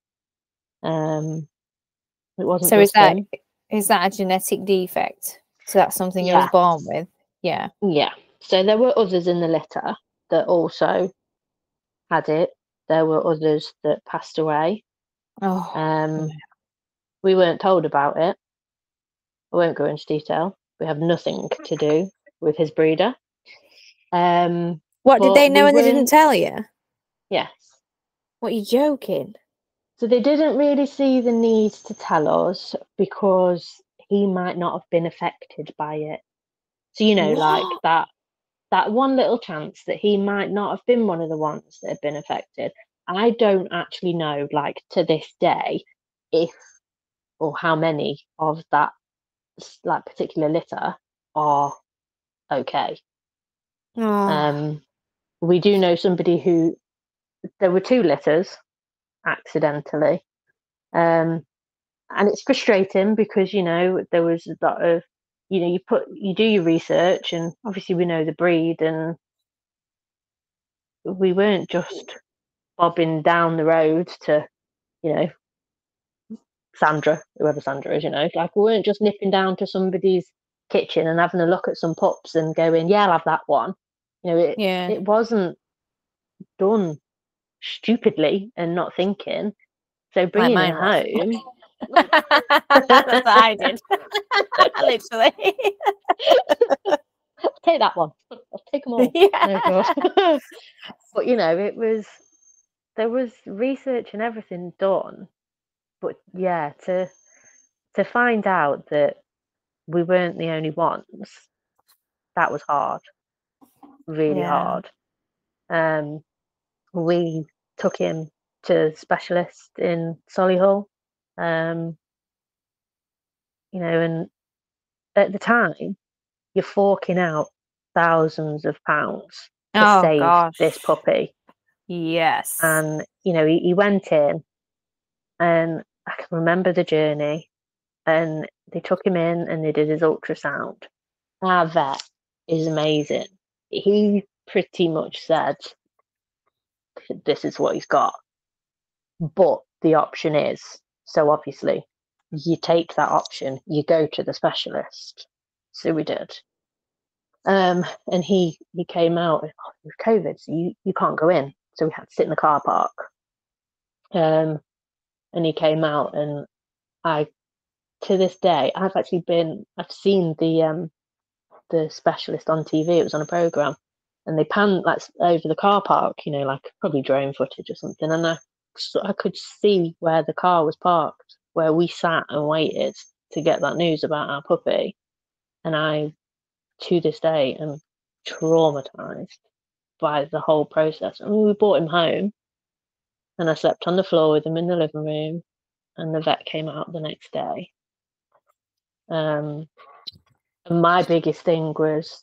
Speaker 2: It wasn't. So
Speaker 1: is that a genetic defect? So that's something he was born with? Yeah.
Speaker 2: Yeah. So there were others in the litter that also had it. There were others that passed away.
Speaker 1: Oh,
Speaker 2: We weren't told about it. I won't go into detail. We have nothing to do with his breeder.
Speaker 1: what did
Speaker 2: but
Speaker 1: they know
Speaker 2: we
Speaker 1: and they didn't
Speaker 2: weren't.
Speaker 1: tell you?
Speaker 2: Yes.
Speaker 1: What, are you joking?
Speaker 2: So they didn't really see the need to tell us because he might not have been affected by it. So, like
Speaker 1: What?
Speaker 2: that one little chance that he might not have been one of the ones that had been affected. I don't actually know, like to this day, if or how many of that like particular litter are okay.
Speaker 1: Oh,
Speaker 2: We do know somebody who there were two litters accidentally. And it's frustrating because there was a lot of you do your research, and obviously we know the breed, and we weren't just bobbing down the road to you know Sandra, whoever Sandra is, like we weren't just nipping down to somebody's kitchen and having a look at some pups and going, yeah, I'll have that one.
Speaker 1: yeah.
Speaker 2: It wasn't done stupidly and not thinking. So
Speaker 1: Like
Speaker 2: bringing it
Speaker 1: mine was.
Speaker 2: home,
Speaker 1: That's what I did. Literally.
Speaker 2: take that one. I'll take them all.
Speaker 1: Yeah.
Speaker 2: Oh god. But there was research and everything done. But yeah, to find out that we weren't the only ones, that was hard, really
Speaker 1: Yeah.
Speaker 2: hard. We took him to specialist in Solihull. And at the time, you're forking out thousands of pounds to
Speaker 1: Oh
Speaker 2: save this
Speaker 1: gosh.
Speaker 2: puppy.
Speaker 1: Yes.
Speaker 2: And he went in, and I can remember the journey, and they took him in and they did his ultrasound. Our vet is amazing. He pretty much said, this is what he's got, but the option is, so obviously you take that option, you go to the specialist. So we did. And he came out with COVID, so you can't go in, so we had to sit in the car park. And he came out, and I, to this day, I've seen the specialist on TV. It was on a program, and they panned like over the car park, like probably drone footage or something, and I could see where the car was parked, where we sat and waited to get that news about our puppy, and I, to this day, am traumatized by the whole process. I mean, we brought him home, and I slept on the floor with him in the living room, and the vet came out the next day. And my biggest thing was,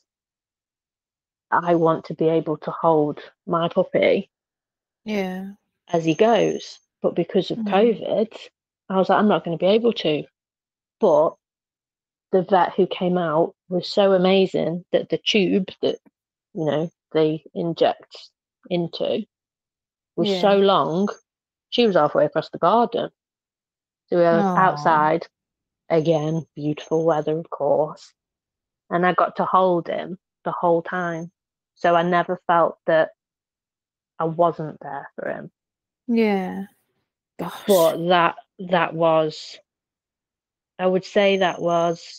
Speaker 2: I want to be able to hold my puppy
Speaker 1: Yeah.
Speaker 2: as he goes. But because of COVID, I was like, I'm not going to be able to. But the vet who came out was so amazing that the tube that, they inject into was so
Speaker 1: Yeah.
Speaker 2: long, she was halfway across the garden. So we were
Speaker 1: Oh.
Speaker 2: outside, again, beautiful weather, of course. And I got to hold him the whole time. So I never felt that I wasn't there for him.
Speaker 1: Yeah. Gosh.
Speaker 2: But that was, I would say that was,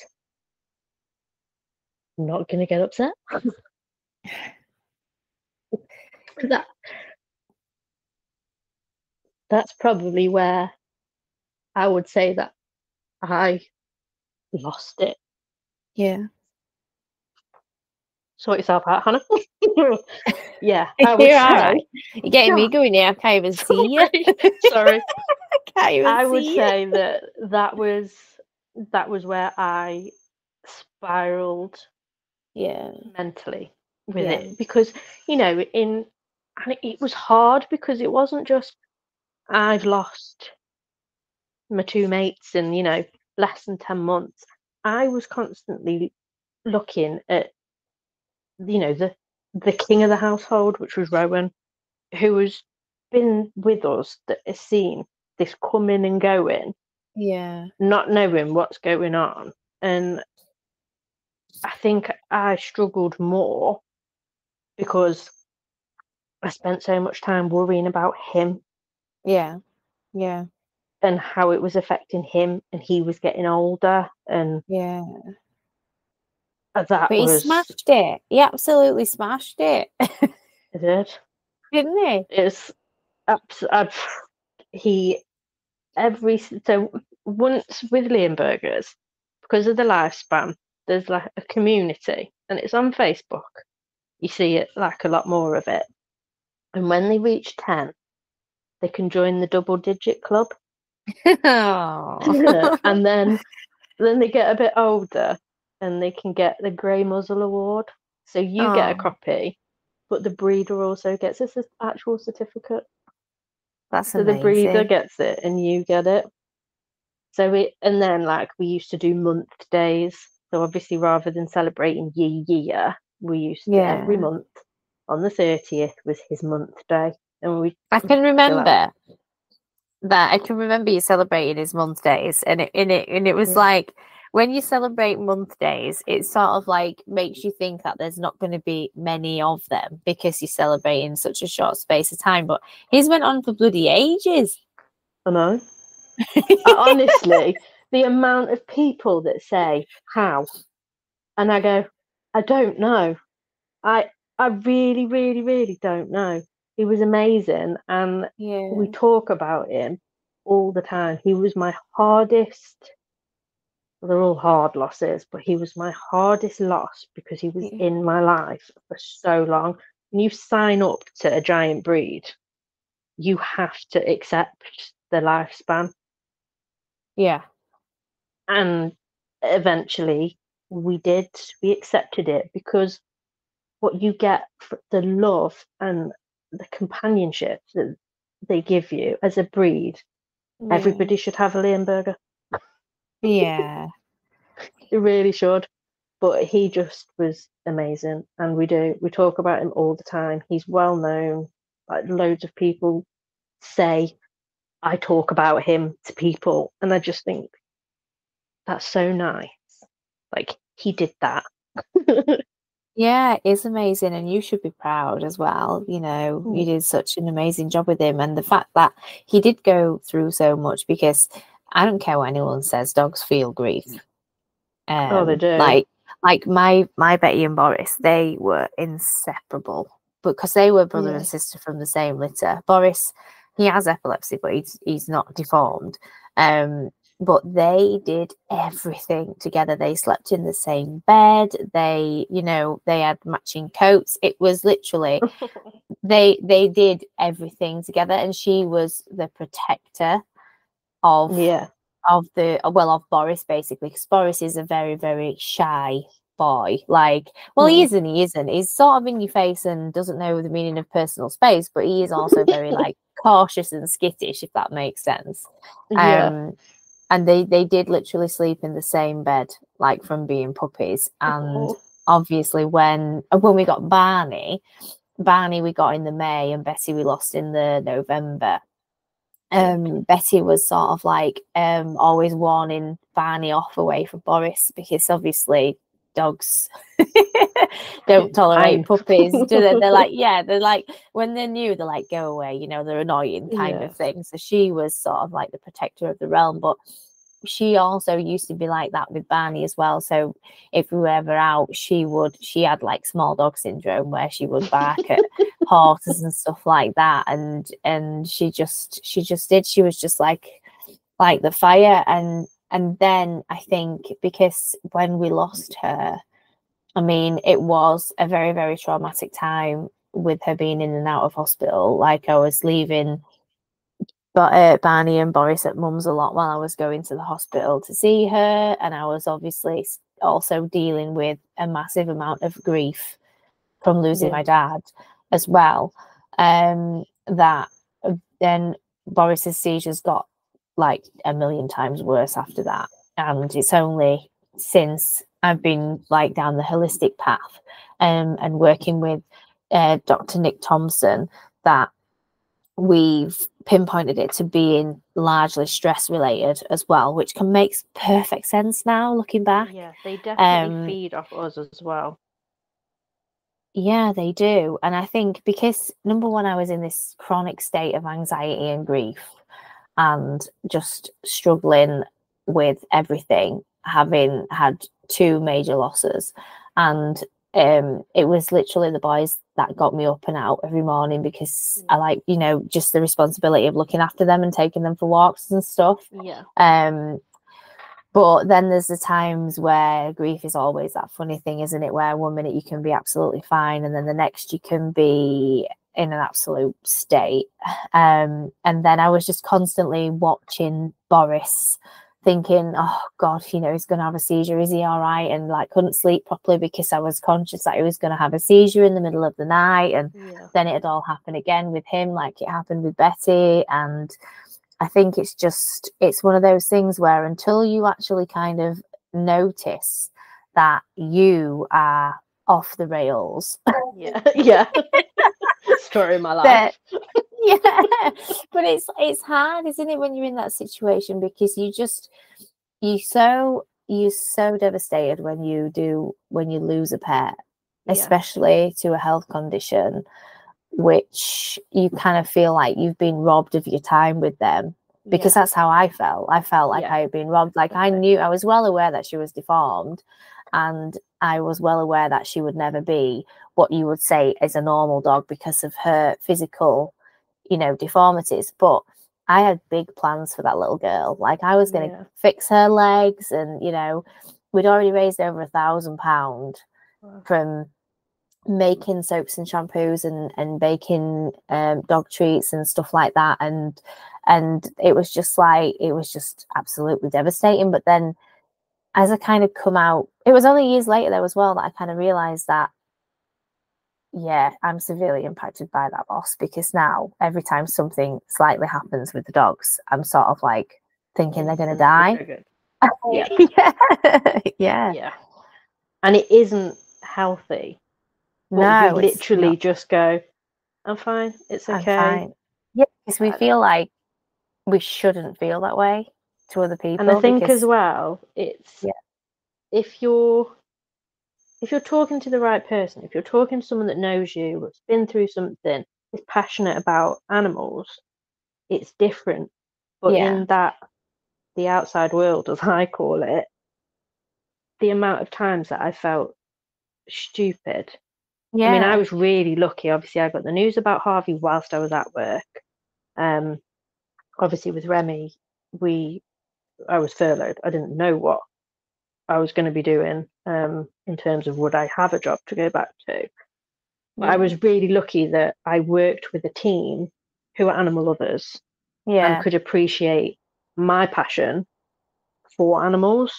Speaker 2: I'm not going to get upset. that that's probably where I would say that I lost it.
Speaker 1: Yeah.
Speaker 2: Sort yourself out, Hannah. Yeah, I would
Speaker 1: You're all
Speaker 2: say.
Speaker 1: right. You're getting me going here. I can't even see you.
Speaker 2: Sorry.
Speaker 1: I can't even
Speaker 2: I would
Speaker 1: see
Speaker 2: say that was where I spiraled
Speaker 1: Yeah.
Speaker 2: mentally with
Speaker 1: Yeah.
Speaker 2: it, because and it was hard because it wasn't just I've lost my two mates in less than 10 months. I was constantly looking at the king of the household, which was Rowan, who has been with us, that has seen this coming and going,
Speaker 1: Yeah.
Speaker 2: not knowing what's going on. And I think I struggled more because I spent so much time worrying about him.
Speaker 1: Yeah. Yeah.
Speaker 2: and how it was affecting him, and he was getting older, and
Speaker 1: Yeah.
Speaker 2: that
Speaker 1: But he
Speaker 2: was
Speaker 1: smashed it. He absolutely smashed it.
Speaker 2: it.
Speaker 1: Didn't he?
Speaker 2: It's he so once with Limburgers, because of the lifespan, there's like a community, and it's on Facebook. You see it like a lot more of it, and when they reach 10, they can join the double digit club.
Speaker 1: Oh.
Speaker 2: And then they get a bit older and they can get the Grey Muzzle Award. So you get a
Speaker 1: Oh,
Speaker 2: copy, but the breeder also gets this actual certificate.
Speaker 1: that's
Speaker 2: So the breeder
Speaker 1: amazing.
Speaker 2: gets it and you get it. And then like we used to do month days. So obviously rather than celebrating year, we used to every
Speaker 1: Yeah.
Speaker 2: month on the 30th was his month day. And we
Speaker 1: I can
Speaker 2: chill out.
Speaker 1: remember that. I can remember you celebrating his month days, and it was like when you celebrate month days, it sort of like makes you think that there's not going to be many of them because you celebrate in such a short space of time. But his went on for bloody ages.
Speaker 2: I know. Honestly, the amount of people that say how, and I go, I don't know. I really, really, really don't know. He was amazing, and we
Speaker 1: Yeah.
Speaker 2: talk about him all the time. He was my hardest. Well, they're all hard losses, but he was my hardest loss because he was in my life for so long. When you sign up to a giant breed, you have to accept the lifespan.
Speaker 1: Yeah.
Speaker 2: And eventually we did, we accepted it because what you get for the love and the companionship that they give you as a breed, everybody should have a Leonberger.
Speaker 1: Yeah.
Speaker 2: They really should. But he just was amazing, and we talk about him all the time. He's well known. Like loads of people say I talk about him to people, and I just think that's so nice. Like he did that.
Speaker 1: Yeah, it's amazing, and you should be proud as well. You know, you did such an amazing job with him, and the fact that he did go through so much, because I don't care what anyone says, dogs feel grief.
Speaker 2: Oh, they do.
Speaker 1: Like my Betty and Boris, they were inseparable because they were brother and sister from the same litter. Boris, he has epilepsy, but he's not deformed. But they did everything together. They slept in the same bed. They, you know, they had matching coats. It was literally they did everything together, and she was the protector of of Boris, basically, because Boris is a very, very shy boy. Like, well, he isn't. He's sort of in your face and doesn't know the meaning of personal space, but he is also very like cautious and skittish, if that makes sense. And they did literally sleep in the same bed, like from being puppies. And obviously when we got Barney we got in the May, and Betty we lost in the November. Betty was sort of like always warning Barney off away from Boris, because obviously dogs don't tolerate puppies, do they? They're like when they're new, they're like, go away, you know, they're annoying kind of thing. So she was sort of like the protector of the realm, but she also used to be like that with Barney as well. So if we were ever out, she had like small dog syndrome, where she would bark at horses and stuff like that. And she just did. She was just like the fire. And then I think, because when we lost her, I mean, it was a very, very traumatic time with her being in and out of hospital. Like, I was leaving Barney and Boris at mum's a lot while I was going to the hospital to see her, and I was obviously also dealing with a massive amount of grief from losing my dad as well. That then Boris's seizures got like a million times worse after that, and it's only since I've been like down the holistic path and working with Dr. Nick Thompson that we've pinpointed it to being largely stress related as well, which can make perfect sense now looking back.
Speaker 2: Yeah, they definitely feed off us as well.
Speaker 1: Yeah, they do. And I think because, number one, I was in this chronic state of anxiety and grief, and just struggling with everything, having had 2 major losses. And it was literally the boys that got me up and out every morning, because I like, you know, just the responsibility of looking after them and taking them for walks and stuff. But then there's the times where grief is always that funny thing, isn't it? Where one minute you can be absolutely fine, and then the next you can be in an absolute state. And then I was just constantly watching Boris, thinking, oh God, you know, he's going to have a seizure. Is he all right? And like couldn't sleep properly because I was conscious that he was going to have a seizure in the middle of the night. And then it'd all happen again with him, like it happened with Betty. And I think it's one of those things where until you actually kind of notice that you are off the rails.
Speaker 2: Story of my life.
Speaker 1: But it's hard, isn't it, when you're in that situation, because you're so devastated when you lose a pet, especially to a health condition, which you kind of feel like you've been robbed of your time with them, because that's how I felt. I felt like I had been robbed. Like I was well aware that she was deformed, and I was well aware that she would never be what you would say is a normal dog because of her physical, you know, deformities. But I had big plans for that little girl. Like I was going to fix her legs, and, you know, we'd already raised over £1,000 from making soaps and shampoos and baking dog treats and stuff like that. And it was just absolutely devastating. But then as I kind of come out, it was only years later though as well that I kind of realized that, I'm severely impacted by that loss, because now every time something slightly happens with the dogs, I'm sort of like thinking they're going to die. Yeah.
Speaker 2: And it isn't healthy.
Speaker 1: No,
Speaker 2: we literally just go, I'm fine, it's okay.
Speaker 1: I'm fine. Yeah, because we feel like we shouldn't feel that way to other people.
Speaker 2: And I think as well, it's if you're talking to the right person, if you're talking to someone that knows you, that's been through something, is passionate about animals, it's different. But in that, the outside world, as I call it, the amount of times that I felt stupid. I mean, I was really lucky. Obviously, I got the news about Harvey whilst I was at work. Obviously, with Remy, I was furloughed. I didn't know what I was going to be doing in terms of would I have a job to go back to. But I was really lucky that I worked with a team who are animal lovers and could appreciate my passion for animals.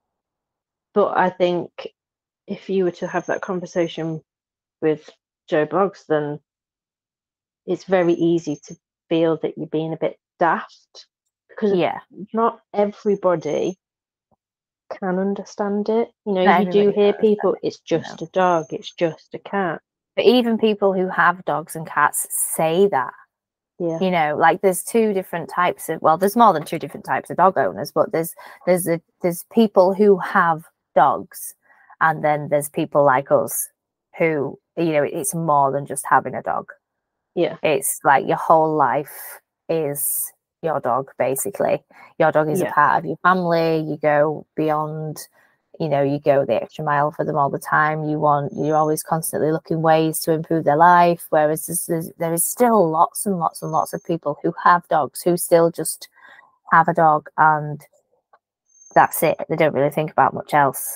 Speaker 2: But I think if you were to have that conversation with Joe Bloggs, then it's very easy to feel that you're being a bit daft, because not everybody can understand it. You know, you do hear people, it's just a dog, it's just a cat.
Speaker 1: But even people who have dogs and cats say that. You know, like there's 2 different types of, well, there's more than 2 different types of dog owners, but there's people who have dogs, and then there's people like us who, you know, it's more than just having a dog. It's like your whole life is your dog, basically. Your dog is a part of your family. You go beyond, you know, you go the extra mile for them all the time. You're always constantly looking ways to improve their life, whereas there is still lots and lots and lots of people who have dogs who still just have a dog and that's it. They don't really think about much else.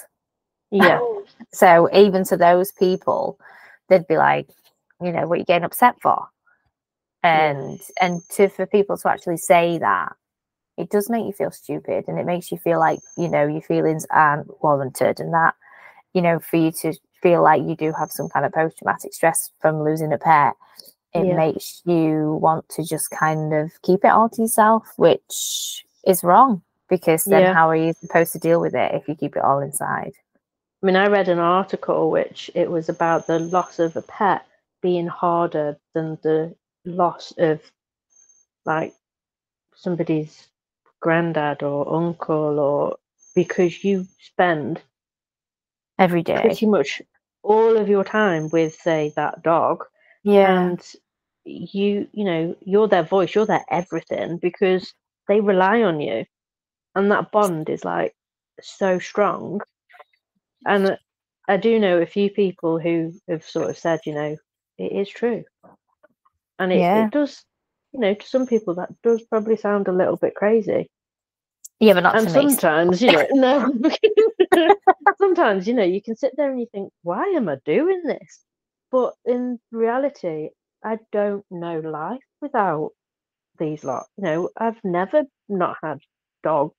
Speaker 1: So even to those people, they'd be like, you know, what are you getting upset for? And for people to actually say that, it does make you feel stupid, and it makes you feel like, you know, your feelings aren't warranted, and that, you know, for you to feel like you do have some kind of post-traumatic stress from losing a pet, it makes you want to just kind of keep it all to yourself, which is wrong, because then how are you supposed to deal with it if you keep it all inside?
Speaker 2: I mean, I read an article which it was about the loss of a pet being harder than the loss of like somebody's granddad or uncle, or because you spend
Speaker 1: every day
Speaker 2: pretty much all of your time with, say, that dog, and you know, you're their voice, you're their everything, because they rely on you, and that bond is like so strong. And I do know a few people who have sort of said, it is true. And it does, to some people that does probably sound a little bit crazy.
Speaker 1: Yeah, but not
Speaker 2: and
Speaker 1: to
Speaker 2: sometimes, no. Sometimes, you can sit there and you think, why am I doing this? But in reality, I don't know life without these lot. I've never not had dogs.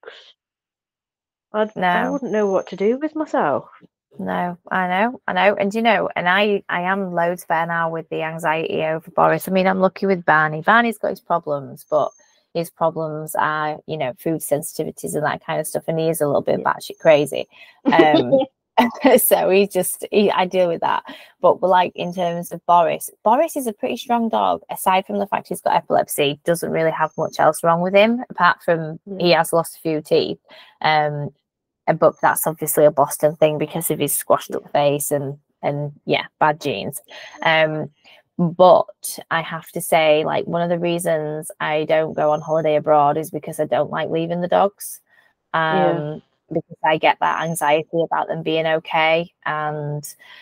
Speaker 2: I wouldn't know what to do with myself.
Speaker 1: No, I know. And I am loads better now with the anxiety over Boris. I mean, I'm lucky with Barney. Barney's got his problems, but his problems are, food sensitivities and that kind of stuff. And he is a little bit batshit crazy. So I deal with that. But like in terms of Boris is a pretty strong dog. Aside from the fact he's got epilepsy, doesn't really have much else wrong with him, apart from he has lost a few teeth. But that's obviously a Boston thing because of his squashed up face and bad genes. But I have to say, like, one of the reasons I don't go on holiday abroad is because I don't like leaving the dogs. Because I get that anxiety about them being okay. And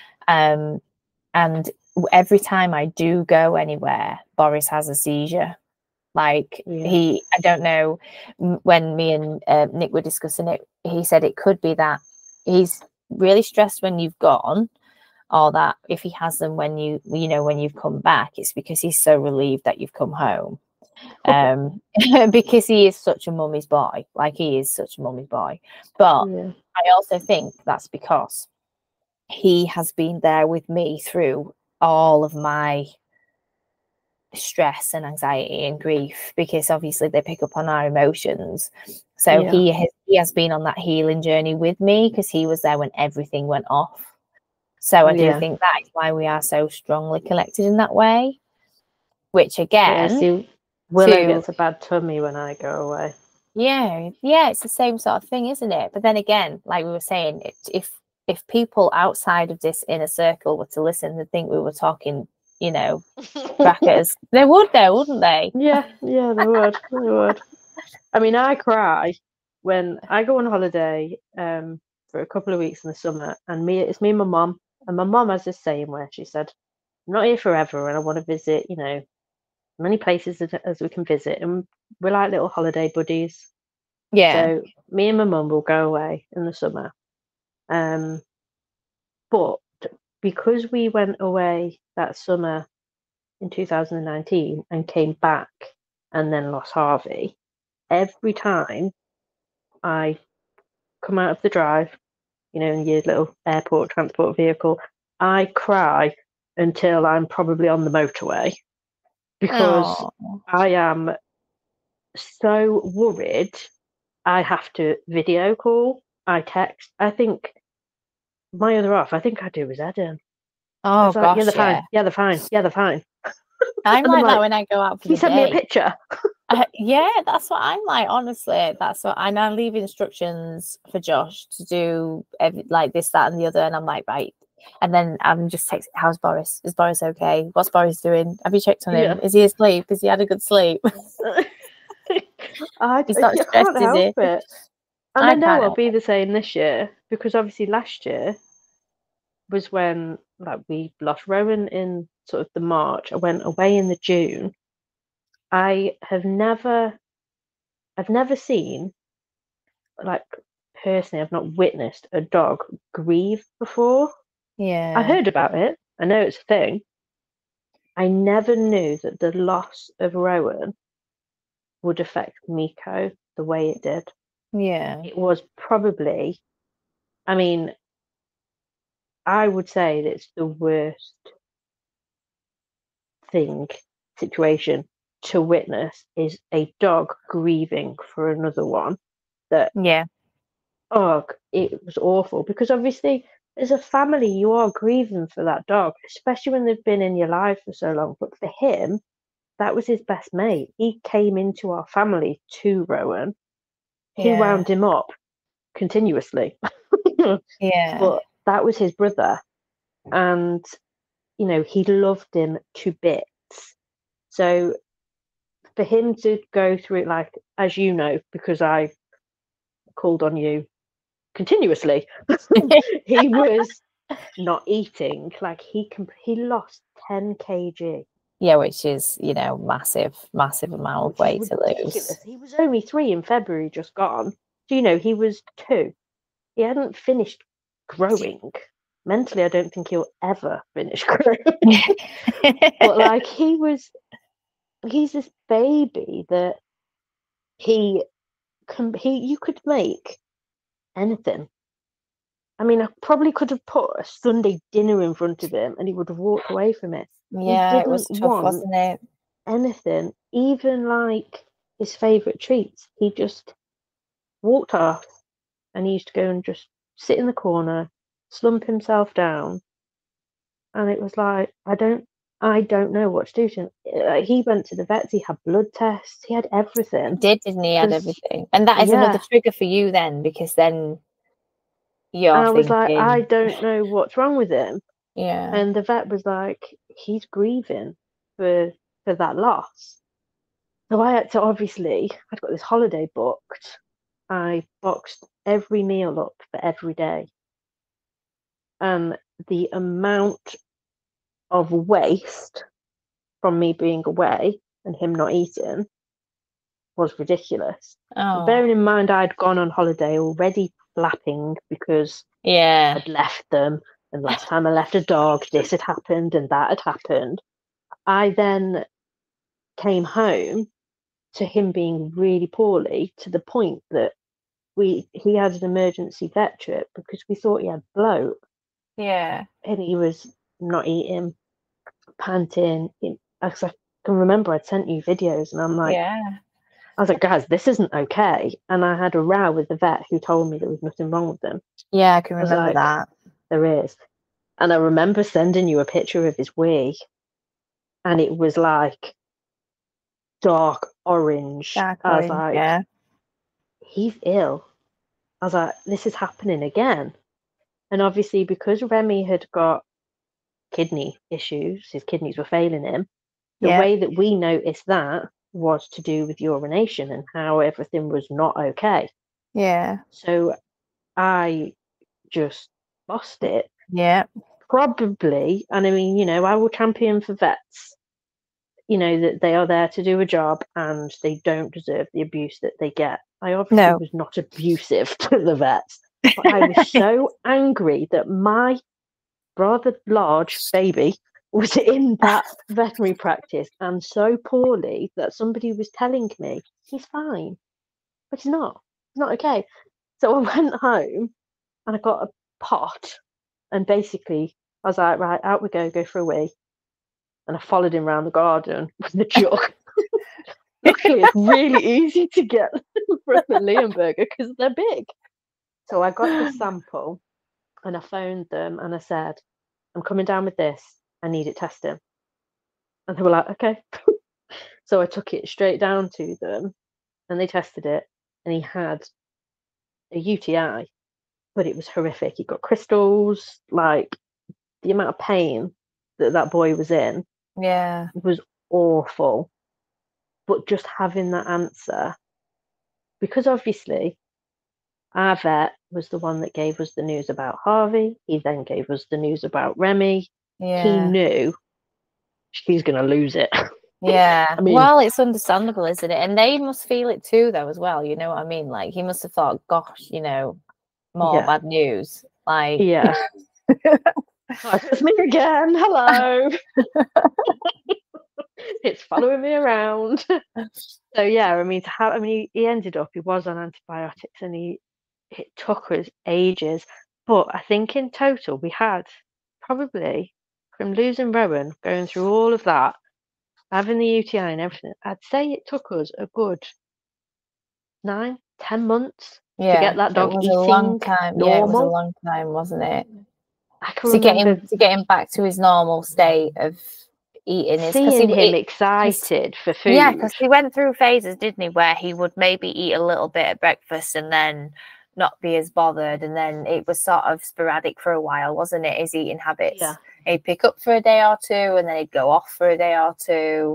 Speaker 1: every time I do go anywhere, Boris has a seizure. Like I don't know, when me and Nick were discussing it, he said it could be that he's really stressed when you've gone, or that if he has them when when you've come back, it's because he's so relieved that you've come home. Because he is such a mummy's boy. Like, he is such a mummy's boy. But I also think that's because he has been there with me through all of my stress and anxiety and grief, because obviously they pick up on our emotions. So he has been on that healing journey with me, because he was there when everything went off. So I do think that is why we are so strongly connected in that way. Which again,
Speaker 2: Willow gets a bad tummy when I go away.
Speaker 1: Yeah, it's the same sort of thing, isn't it? But then again, like we were saying, if people outside of this inner circle were to listen, they'd think we were talking, crackers. They would, though, wouldn't they?
Speaker 2: Yeah, they would. They would. I mean, I cry when I go on holiday for a couple of weeks in the summer, and it's me and my mum. And my mum has this saying where she said, I'm not here forever, and I want to visit, many places as we can visit, and we're like little holiday buddies. So me and my mum will go away in the summer. But because we went away that summer in 2019 and came back and then lost Harvey, every time I come out of the drive, in your little airport transport vehicle, I cry until I'm probably on the motorway, because I am so worried. I have to video call, I text. I think my other half, I think I do his head in.
Speaker 1: Oh, gosh,
Speaker 2: yeah, they're fine. Yeah, they're fine. Yeah, they're fine.
Speaker 1: I'm like that when I go out for the day.
Speaker 2: Can you send me a picture?
Speaker 1: Yeah, that's what I'm like, honestly. That's what I leave instructions for Josh to do, like this, that, and the other. And I'm like, right. And then I'm just texting, how's Boris? Is Boris okay? What's Boris doing? Have you checked on him? Is he asleep? Has he had a good sleep? He's not stressed,
Speaker 2: can't help
Speaker 1: is he?
Speaker 2: it. And I know I'll be the same this year, because obviously last year was when we lost Rowan in sort of the March. I went away in the June. I've never seen, personally, I've not witnessed a dog grieve before. I heard about it. I know it's a thing. I never knew that the loss of Rowan would affect Miko the way it did.
Speaker 1: Yeah.
Speaker 2: It was probably, I mean, I would say that it's the worst situation to witness, is a dog grieving for another one. It was awful, because obviously as a family you are grieving for that dog, especially when they've been in your life for so long. But for him, that was his best mate. He came into our family to Rowan. He wound him up continuously. But that was his brother, and he loved him to bits. So for him to go through it, like, as you know, because I called on you continuously, he was not eating. Like, he lost 10 kg.
Speaker 1: Yeah, which is, massive amount of weight to
Speaker 2: Ridiculous.
Speaker 1: lose.
Speaker 2: He was only 3 in February, just gone. So, he was 2. He hadn't finished growing. Mentally, I don't think he'll ever finish growing. But, like, he's this baby that you could make anything. I mean, I probably could have put a Sunday dinner in front of him and he would have walked away from it.
Speaker 1: Yeah, it was tough, wasn't it?
Speaker 2: Anything, even like his favourite treats. He just walked off and he used to go and just sit in the corner, slump himself down. And it was like, I don't know what to do to him. He went to the vets, he had blood tests, he had everything.
Speaker 1: Didn't he? He had everything. And that is another trigger for you then, because then I
Speaker 2: was like, I don't know what's wrong with him.
Speaker 1: Yeah.
Speaker 2: And the vet was like, he's grieving for that loss. So I had to, obviously, I'd got this holiday booked. I boxed every meal up for every day. And the amount of waste from me being away and him not eating was ridiculous.
Speaker 1: Oh.
Speaker 2: Bearing in mind I'd gone on holiday already flapping because I'd left them, and last time I left a dog, this had happened and that had happened. I then came home to him being really poorly, to the point that he had an emergency vet trip because we thought he had bloat.
Speaker 1: Yeah.
Speaker 2: And he was not eating, panting. I can remember I'd sent you videos and I'm like, I was like, guys, this isn't okay. And I had a row with the vet who told me there was nothing wrong with them.
Speaker 1: Yeah, I can remember that.
Speaker 2: There is. And I remember sending you a picture of his wee, and it was like dark orange. I was like, he's ill. I was like, this is happening again. And obviously, because Remy had got kidney issues, his kidneys were failing him, the way that we noticed that was to do with urination and how everything was not okay.
Speaker 1: Yeah.
Speaker 2: So I just lost it.
Speaker 1: Yeah.
Speaker 2: Probably. And I mean, I will champion for vets, that they are there to do a job and they don't deserve the abuse that they get. I obviously was not abusive to the vets, but I was so angry that my rather large baby was in that veterinary practice and so poorly that somebody was telling me he's fine, but he's not. It's not okay. So I went home and I got a pot, and basically I was like, right, out we go for a wee. And I followed him around the garden with the jug. Luckily, it's really easy to get from a Leonberger because they're big. So I got the sample and I phoned them and I said, I'm coming down with this. I need it tested. And they were like, okay. So I took it straight down to them and they tested it, and he had a UTI, but it was horrific. He got crystals, like the amount of pain that boy was in was awful. But just having that answer, because obviously our vet was the one that gave us the news about Harvey. He then gave us the news about Remy. He knew she's going to lose it.
Speaker 1: Yeah. I mean, well, it's understandable, isn't it? And they must feel it too, though, as well. You know what I mean? Like, he must have thought, gosh, more bad news. Like,
Speaker 2: it's me again. Hello. It's following me around. So I mean, he ended up, he was on antibiotics, and it took us ages. But I think in total we had probably, from losing Rowan, going through all of that, having the UTI and everything, I'd say it took us a good 9-10 months to get that dog eating.
Speaker 1: A long time.
Speaker 2: Normal.
Speaker 1: Yeah, it was a long time, wasn't it?
Speaker 2: I can remember
Speaker 1: to get him back to his normal state of eating.
Speaker 2: Seeing him excited for food.
Speaker 1: Yeah, because he went through phases, didn't he, where he would maybe eat a little bit at breakfast and then not be as bothered, and then it was sort of sporadic for a while, wasn't it, his eating habits? He'd pick up for a day or two and then he'd go off for a day or two.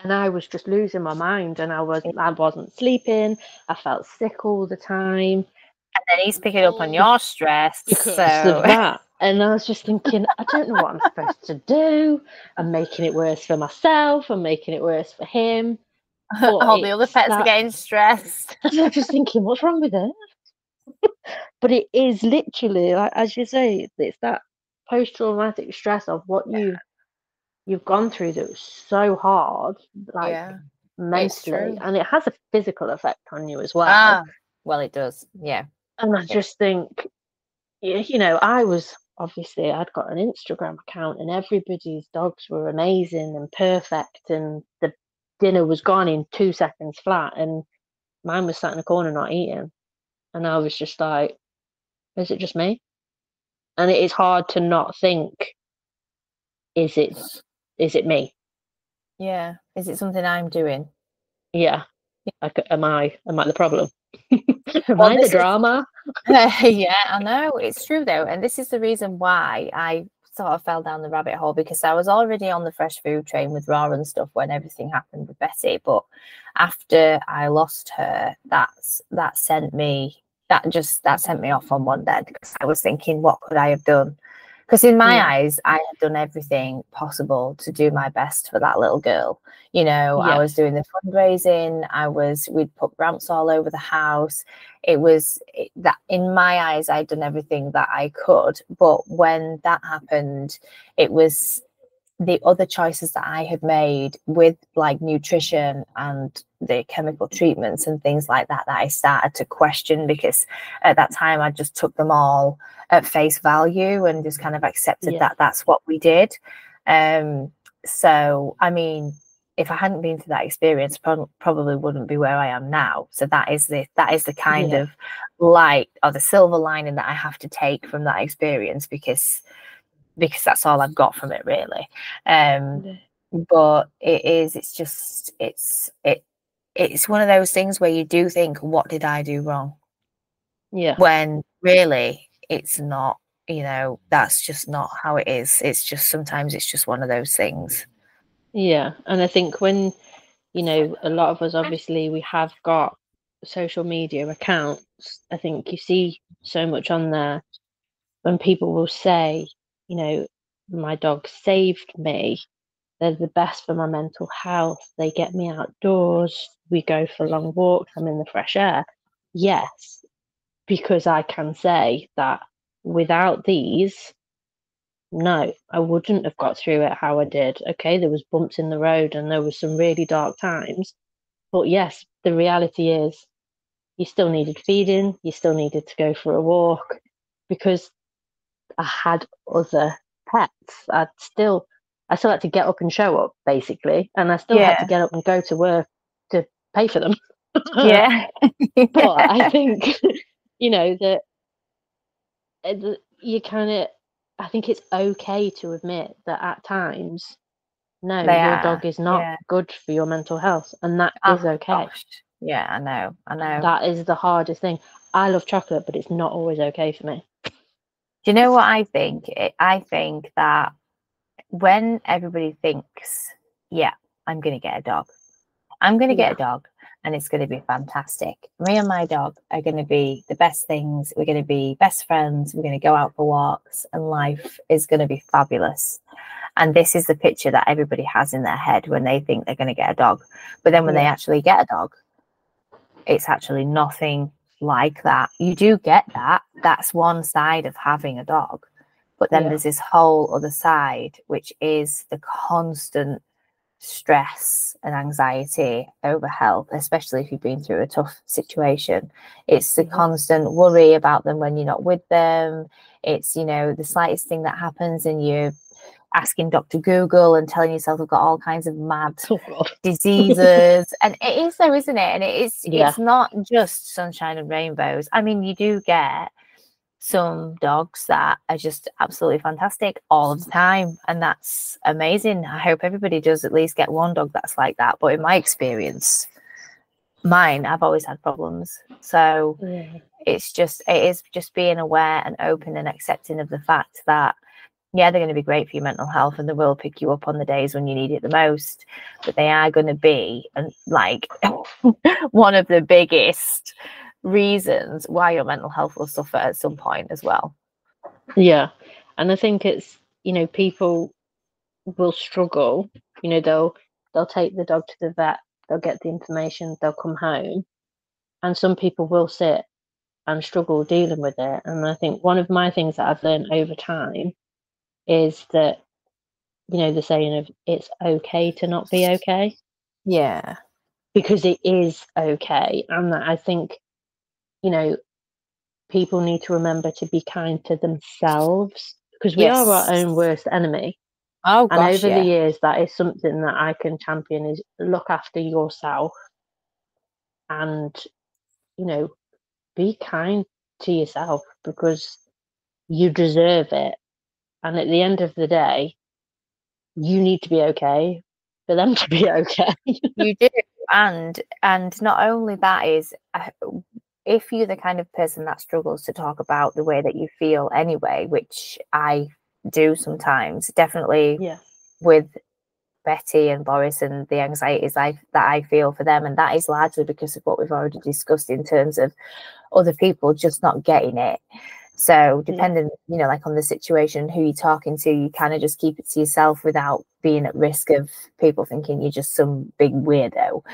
Speaker 2: And I was just losing my mind, and I wasn't sleeping. I felt sick all the time.
Speaker 1: And then he's picking up on your stress.
Speaker 2: Because
Speaker 1: so
Speaker 2: of that. And I was just thinking, I don't know what I'm supposed to do. I'm making it worse for myself. I'm making it worse for him.
Speaker 1: all the other pets are getting stressed.
Speaker 2: I'm just thinking, what's wrong with it? But it is literally, like, as you say, it's that post-traumatic stress of what you've gone through that was so hard, like mentally, and it has a physical effect on you as well.
Speaker 1: Well, it does, yeah.
Speaker 2: And I just think, you know, I'd got an Instagram account, and everybody's dogs were amazing and perfect, and the dinner was gone in 2 seconds flat, and mine was sat in a corner not eating. And I was just like, is it just me? And it is hard to not think, is it me?
Speaker 1: Yeah. Is it something I'm doing?
Speaker 2: Yeah. Like, am I the problem? Am I the drama?
Speaker 1: Yeah, I know. It's true though. And this is the reason why I sort of fell down the rabbit hole, because I was already on the fresh food train with Ra and stuff when everything happened with Betty. But after I lost her, that sent me off on one then, because I was thinking, what could I have done? Because in my eyes, I had done everything possible to do my best for that little girl. You know, I was doing the fundraising. We'd put ramps all over the house. That in my eyes, I'd done everything that I could. But when that happened, it was the other choices that I had made with like nutrition and the chemical treatments and things like that I started to question, because at that time I just took them all at face value and just kind of accepted that that's what we did. So I mean, if I hadn't been through that experience, probably wouldn't be where I am now. So that is the kind of light, or the silver lining, that I have to take from that experience, because that's all I've got from it, really. But it's one of those things where you do think, what did I do wrong?
Speaker 2: Yeah.
Speaker 1: When really it's not, you know, that's just not how it is. It's just, sometimes it's just one of those things.
Speaker 2: Yeah. And I think when, you know, a lot of us, obviously, we have got social media accounts, I think you see so much on there when people will say, you know, my dog saved me. They're the best for my mental health. They get me outdoors. We go for long walks. I'm in the fresh air. Yes, because I can say that without these, no, I wouldn't have got through it how I did. Okay, there was bumps in the road and there was some really dark times. But yes, the reality is you still needed feeding. You still needed to go for a walk, because I had other pets. I still had to get up and show up, basically, and I still had to get up and go to work to pay for them.
Speaker 1: Yeah.
Speaker 2: But I think, you know, that you kind of, I think it's okay to admit that at times, no, your dog is not good for your mental health, and that is okay.
Speaker 1: Gosh. Yeah, I know.
Speaker 2: That is the hardest thing. I love chocolate, but it's not always okay for me.
Speaker 1: Do you know what I think? I think that when everybody thinks, yeah, I'm going to get a dog. I'm going to get a dog, and it's going to be fantastic. Me and my dog are going to be the best things. We're going to be best friends. We're going to go out for walks, and life is going to be fabulous. And this is the picture that everybody has in their head when they think they're going to get a dog. But then when they actually get a dog, it's actually nothing like that. You do get that. That's one side of having a dog. But then there's this whole other side, which is the constant stress and anxiety over health, especially if you've been through a tough situation. It's the constant worry about them when you're not with them. It's, you know, the slightest thing that happens and you're asking Dr. Google and telling yourself I've got all kinds of mad diseases. And it is though, isn't it? And it's not just sunshine and rainbows. I mean, you do get some dogs that are just absolutely fantastic all of the time, and that's amazing. I hope everybody does at least get one dog that's like that. But in my experience, I've always had problems. So it is just being aware and open and accepting of the fact that Yeah, they're going to be great for your mental health, and they will pick you up on the days when you need it the most. But they are going to be like one of the biggest reasons why your mental health will suffer at some point as well.
Speaker 2: Yeah. And I think it's, people will struggle. They'll take the dog to the vet, they'll get the information, they'll come home. And some people will sit and struggle dealing with it. And I think one of my things that I've learned over time is that, the saying of it's okay to not be okay.
Speaker 1: Yeah.
Speaker 2: Because it is okay. And that I think, people need to remember to be kind to themselves, because we are our own worst enemy.
Speaker 1: Oh,
Speaker 2: and
Speaker 1: gosh,
Speaker 2: over the years, that is something that I can champion, is look after yourself and, be kind to yourself, because you deserve it. And at the end of the day, you need to be okay for them to be okay.
Speaker 1: You do. And not only that is, if you're the kind of person that struggles to talk about the way that you feel anyway, which I do sometimes, definitely with Betty and Boris and the anxieties that I feel for them, and that is largely because of what we've already discussed in terms of other people just not getting it. So depending, like on the situation, who you're talking to, you kind of just keep it to yourself without being at risk of people thinking you're just some big weirdo.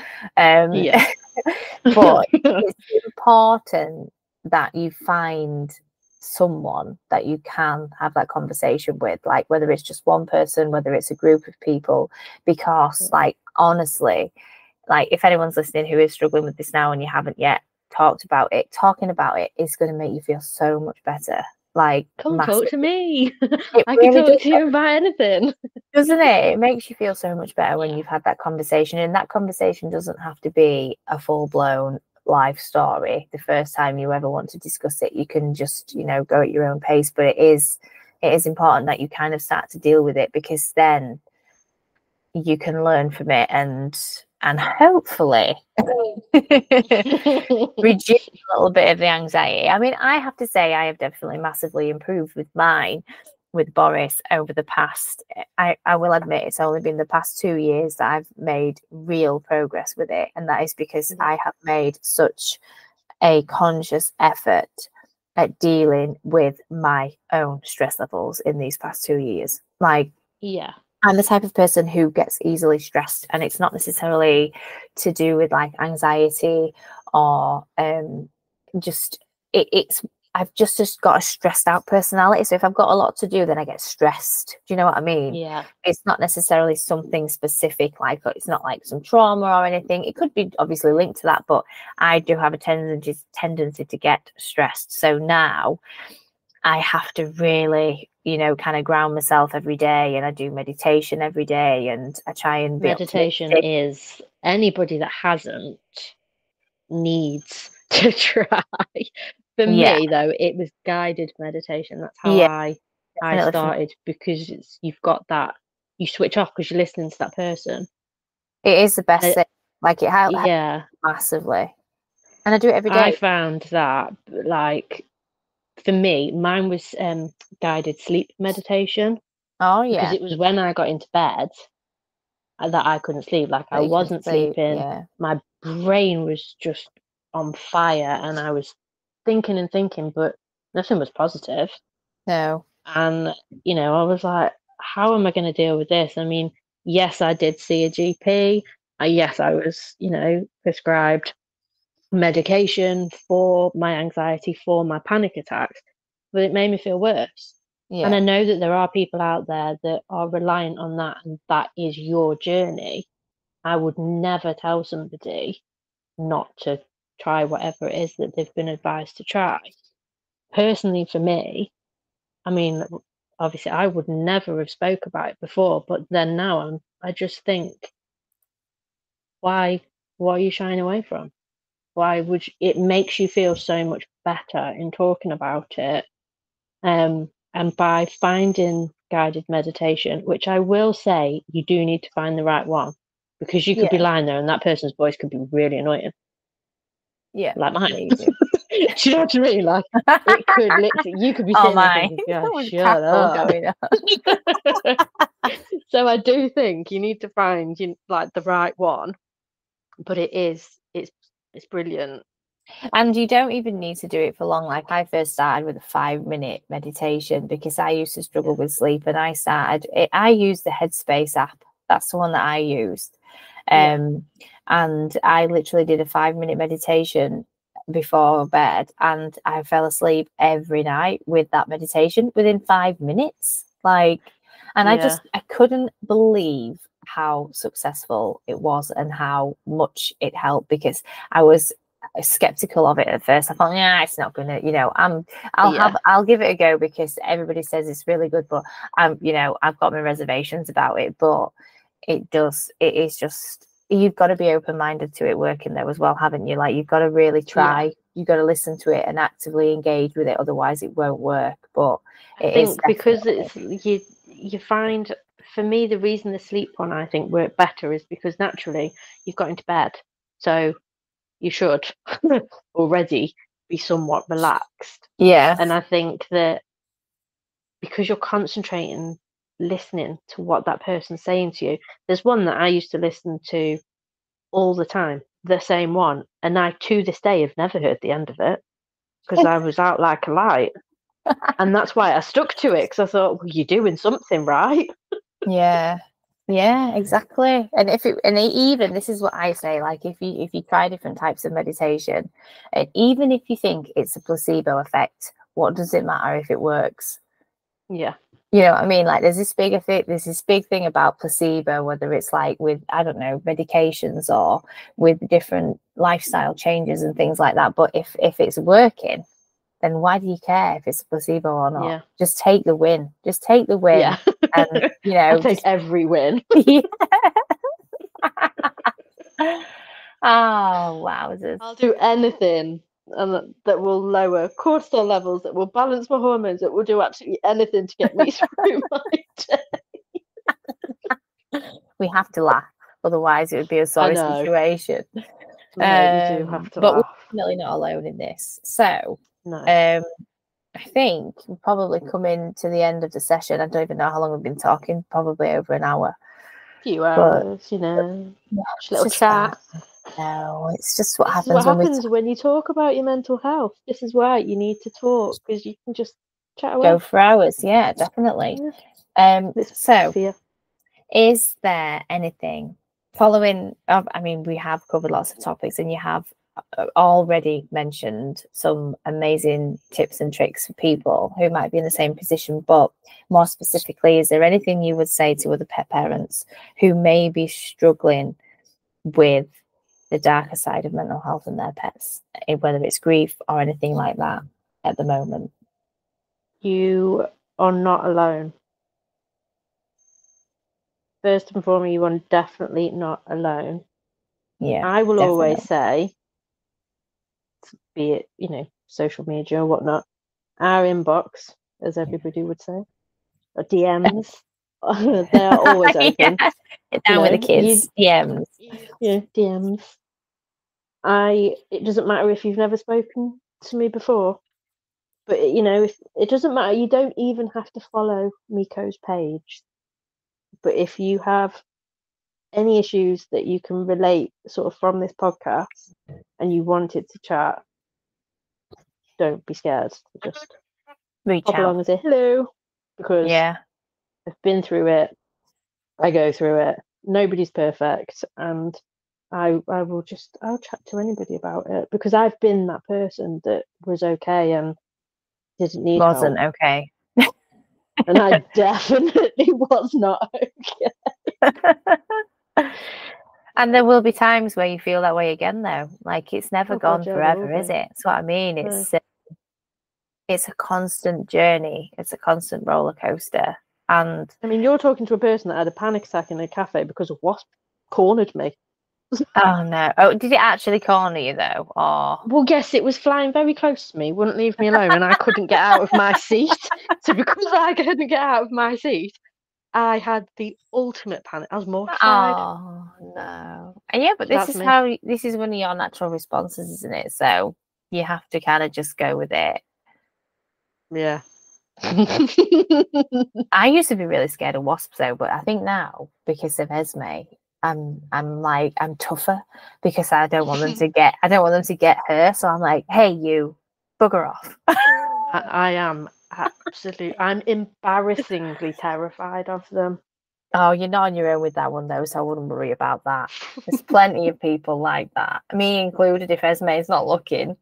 Speaker 1: But it's important that you find someone that you can have that conversation with, like whether it's just one person, whether it's a group of people, because like honestly, like if anyone's listening who is struggling with this now and you haven't yet talked about it, talking about it is going to make you feel so much better. Like,
Speaker 2: come talk to me. I
Speaker 1: really
Speaker 2: can talk to you about anything.
Speaker 1: Doesn't it? It makes you feel so much better when you've had that conversation, and that conversation doesn't have to be a full-blown life story the first time you ever want to discuss it. You can just, go at your own pace, but it is important that you kind of start to deal with it, because then you can learn from it and hopefully reduce a little bit of the anxiety. I mean, I have to say I have definitely massively improved with mine, with Boris, over the past, I will admit it's only been the past 2 years that I've made real progress with it. And that is because I have made such a conscious effort at dealing with my own stress levels in these past 2 years. Like, I'm the type of person who gets easily stressed, and it's not necessarily to do with like anxiety or I've just got a stressed out personality. So if I've got a lot to do, then I get stressed. Do you know what I mean?
Speaker 2: Yeah.
Speaker 1: It's not necessarily something specific, like it's not like some trauma or anything. It could be obviously linked to that, but I do have a tendency to get stressed. So now I have to really, kind of ground myself every day, and I do meditation every day, and I try and
Speaker 2: meditation is, anybody that hasn't needs to try. For me though, it was guided meditation. That's how I started, because you've got that, you switch off because you're listening to that person.
Speaker 1: It is the best thing. Like it helps massively, and I do it every day.
Speaker 2: I found that, like, for me, mine was guided sleep meditation.
Speaker 1: Oh yeah,
Speaker 2: because it was when I got into bed that I couldn't sleep. Like, I wasn't sleeping.
Speaker 1: Yeah.
Speaker 2: My brain was just on fire, and I was thinking and thinking, but nothing was positive.
Speaker 1: No.
Speaker 2: And I was like, how am I going to deal with this? I mean, yes, I did see a GP. Yes, I was prescribed medication for my anxiety, for my panic attacks, but it made me feel worse. And I know that there are people out there that are reliant on that, and that is your journey. I would never tell somebody not to try whatever it is that they've been advised to try. Personally, for me, I mean, obviously I would never have spoke about it before, but then now I just think, why are you shying away from? Why would you, it makes you feel so much better in talking about it. And by finding guided meditation, which I will say, you do need to find the right one, because you could be lying there and that person's voice could be really annoying.
Speaker 1: Yeah,
Speaker 2: like mine. Do you know what I mean? Like, it could literally, you could be sitting there thinking,
Speaker 1: There
Speaker 2: "God,
Speaker 1: was a
Speaker 2: shut
Speaker 1: cackle
Speaker 2: up."
Speaker 1: going on.
Speaker 2: So I do think you need to find like the right one, but it's brilliant.
Speaker 1: And you don't even need to do it for long. Like I first started with a 5-minute meditation because I used to struggle with sleep, and I used the Headspace app. That's the one that I used. And I literally did a 5-minute meditation before bed, and I fell asleep every night with that meditation within 5 minutes. Like, and I couldn't believe how successful it was and how much it helped, because I was skeptical of it at first. I thought, yeah, it's not gonna, I'll give it a go because everybody says it's really good, but I've got my reservations about it. But it is just, you've got to be open-minded to it working though as well, haven't you? Like, you've got to really try, you've got to listen to it and actively engage with it, otherwise it won't work. But
Speaker 2: I think because it's you find, for me, the reason the sleep one I think worked better is because naturally you've got into bed, so you should already be somewhat relaxed.
Speaker 1: Yeah.
Speaker 2: And I think that because you're concentrating, listening to what that person's saying to you, there's one that I used to listen to all the time, the same one, and I to this day have never heard the end of it because I was out like a light. And that's why I stuck to it, because I thought, well, you're doing something right.
Speaker 1: Yeah, exactly. And even this is what I say, like, if you try different types of meditation, and even if you think it's a placebo effect, what does it matter if it works?
Speaker 2: Yeah.
Speaker 1: You know what I mean? Like, there's this big thing about placebo, whether it's like with, I don't know, medications or with different lifestyle changes and things like that. But if it's working, then why do you care if it's a placebo or not?
Speaker 2: Yeah.
Speaker 1: Just take the win. Just take the win.
Speaker 2: Yeah.
Speaker 1: And,
Speaker 2: I take every win.
Speaker 1: Yeah. Oh, wowzers.
Speaker 2: I'll do anything that will lower cortisol levels, that will balance my hormones, that will do absolutely anything to get me through my day.
Speaker 1: We have to laugh, otherwise it would be a sorry situation.
Speaker 2: No, you do have to
Speaker 1: but
Speaker 2: laugh.
Speaker 1: we're definitely not alone in this. So
Speaker 2: no.
Speaker 1: I think we're probably coming to the end of the session. I don't even know how long we've been talking, probably over an hour.
Speaker 2: A few hours, just a little chat.
Speaker 1: No, it's just what
Speaker 2: this
Speaker 1: happens
Speaker 2: when you talk about your mental health. This is why you need to talk, because you can just chat away.
Speaker 1: Go for hours, yeah, definitely. So is there anything following up? I mean, we have covered lots of topics, and you have already mentioned some amazing tips and tricks for people who might be in the same position, but more specifically, is there anything you would say to other pet parents who may be struggling with the darker side of mental health in their pets, whether it's grief or anything like that at the moment?
Speaker 2: You are not alone. First and foremost, you are definitely not alone.
Speaker 1: Yeah,
Speaker 2: I will always say, be it, social media or whatnot, our inbox, as everybody would say, or DMs, they are always open.
Speaker 1: Down with the kids. DMs.
Speaker 2: Yeah, DMs. It doesn't matter if you've never spoken to me before, but if it doesn't matter, you don't even have to follow Miko's page. But if you have any issues that you can relate sort of from this podcast and you wanted to chat, don't be scared. Just
Speaker 1: reach
Speaker 2: pop along and say hello, because I've been through it. I go through it. Nobody's perfect, and I'll chat to anybody about it, because I've been that person that was okay and didn't need help.
Speaker 1: Wasn't okay.
Speaker 2: And I definitely was not okay.
Speaker 1: And there will be times where you feel that way again, though. Like, it's never gone forever, is it? That's what I mean. It's a constant journey. It's a constant roller coaster. And
Speaker 2: I mean, you're talking to a person that had a panic attack in a cafe because a wasp cornered me.
Speaker 1: Oh no! Oh, did it actually corner you though? Or
Speaker 2: well, yes, it was flying very close to me, wouldn't leave me alone, and I couldn't get out of my seat. So because I couldn't get out of my seat, I had the ultimate panic. I was mortified.
Speaker 1: Oh no! Yeah, but this is one of your natural responses, isn't it? So You have to kind of just go with it.
Speaker 2: Yeah.
Speaker 1: I used to be really scared of wasps though, but I think now because of Esme, I'm tougher because I don't want them to get her. So I'm like, hey, you bugger off.
Speaker 2: I am I'm embarrassingly terrified of them.
Speaker 1: Oh, you're not on your own with that one though, so I wouldn't worry about that. There's plenty of people like that, me included. If Esme is not looking.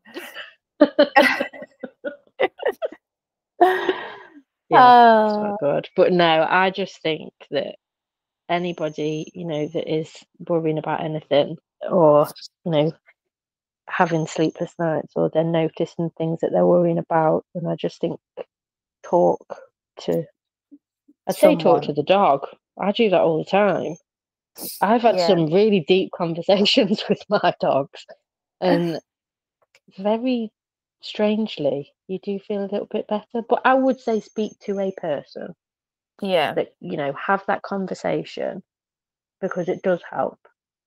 Speaker 2: Yeah, it's not good. But no, I just think that anybody, that is worrying about anything or, having sleepless nights or they're noticing things that they're worrying about, and I just think talk to the dog. I do that all the time. I've had some really deep conversations with my dogs, and very strangely, you do feel a little bit better. But I would say speak to a person.
Speaker 1: Yeah.
Speaker 2: That, have that conversation because it does help.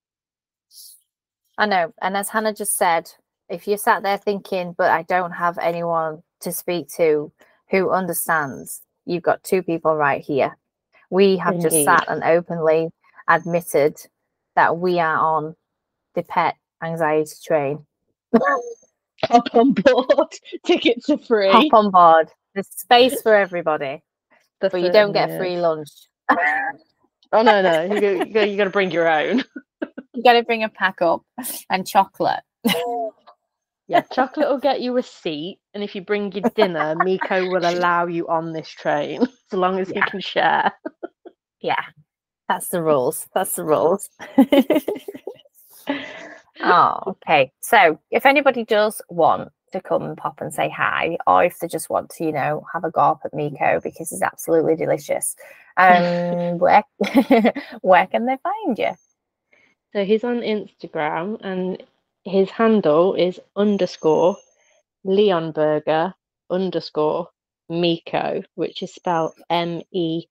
Speaker 1: I know. And as Hannah just said, if you're sat there thinking, but I don't have anyone to speak to who understands, you've got two people right here. We have
Speaker 2: Indeed.
Speaker 1: just sat and openly admitted that we are on the pet anxiety train.
Speaker 2: Hop on board. Tickets are free.
Speaker 1: Hop on board. There's space for everybody. But you don't get free lunch.
Speaker 2: Oh, no. You got to bring your own.
Speaker 1: You got to bring a pack up and chocolate.
Speaker 2: Yeah, chocolate will get you a seat. And if you bring your dinner, Miko will allow you on this train, so long as you can share.
Speaker 1: Yeah, that's the rules. Oh, okay. So if anybody does want to come and pop and say hi, or if they just want to, have a go at Miko because he's absolutely delicious, where can they find you?
Speaker 2: So he's on Instagram and his handle is _LeonBurger_Miko, which is spelled MEIKO.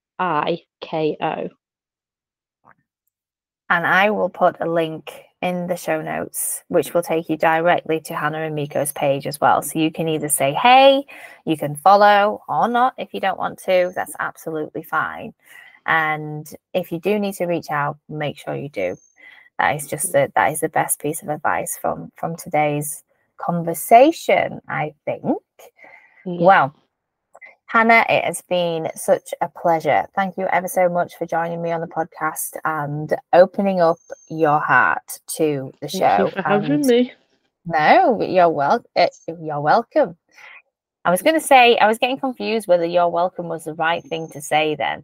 Speaker 1: And I will put a link in the show notes, which will take you directly to Hannah and Miko's page as well. So you can either say, hey, you can follow or not if you don't want to. That's absolutely fine. And if you do need to reach out, make sure you do. That is the best piece of advice from today's conversation, I think. Yeah. Well, Hannah, it has been such a pleasure. Thank you ever so much for joining me on the podcast and opening up your heart to the show.
Speaker 2: Thank you for having me.
Speaker 1: No, you're welcome. I was going to say, I was getting confused whether you're welcome was the right thing to say then.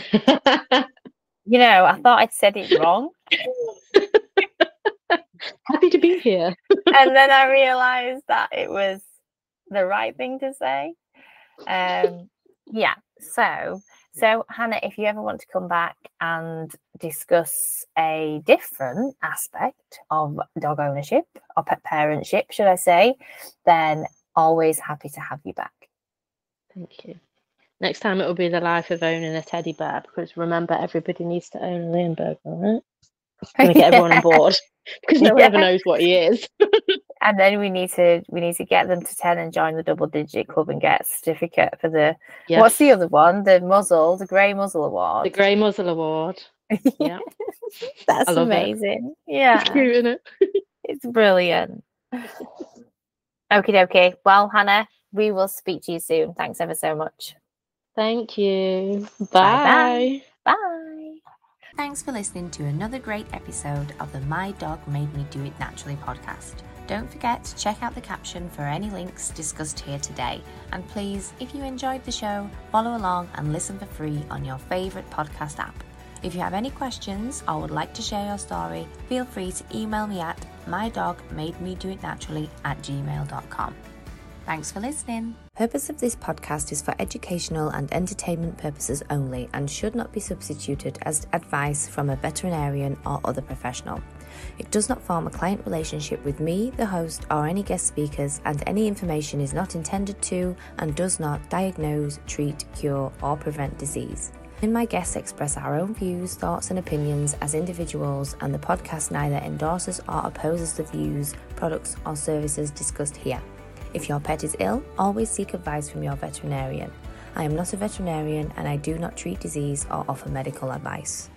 Speaker 1: I thought I'd said it wrong.
Speaker 2: Happy to be here.
Speaker 1: And then I realized that it was the right thing to say. So Hannah, if you ever want to come back and discuss a different aspect of dog ownership or pet parentship, should I say, then always happy to have you back.
Speaker 2: Thank you. Next time it will be the life of owning a teddy bear, because remember, everybody needs to own a Leonberger, right? I'm going to get everyone on board because no one ever knows what he is.
Speaker 1: And then we need to get them to 10 and join the double digit club and get a certificate for the what's the other one? The Grey Muzzle Award.
Speaker 2: The Grey Muzzle Award. Yeah.
Speaker 1: That's amazing. Yeah.
Speaker 2: It's cute, isn't it?
Speaker 1: It's brilliant. Okay. Well, Hannah, we will speak to you soon. Thanks ever so much.
Speaker 2: Thank you. Bye.
Speaker 1: Bye.
Speaker 3: Thanks for listening to another great episode of the My Dog Made Me Do It Naturally podcast. Don't forget to check out the caption for any links discussed here today. And please, if you enjoyed the show, follow along and listen for free on your favourite podcast app. If you have any questions or would like to share your story, feel free to email me at mydogmademedoitnaturally@gmail.com. Thanks for listening. Purpose of this podcast is for educational and entertainment purposes only and should not be substituted as advice from a veterinarian or other professional. It does not form a client relationship with me, the host, or any guest speakers, and any information is not intended to and does not diagnose, treat, cure, or prevent disease. My guests express our own views, thoughts and opinions as individuals, and the podcast neither endorses or opposes the views, products or services discussed here. If your pet is ill, always seek advice from your veterinarian. I am not a veterinarian and I do not treat disease or offer medical advice.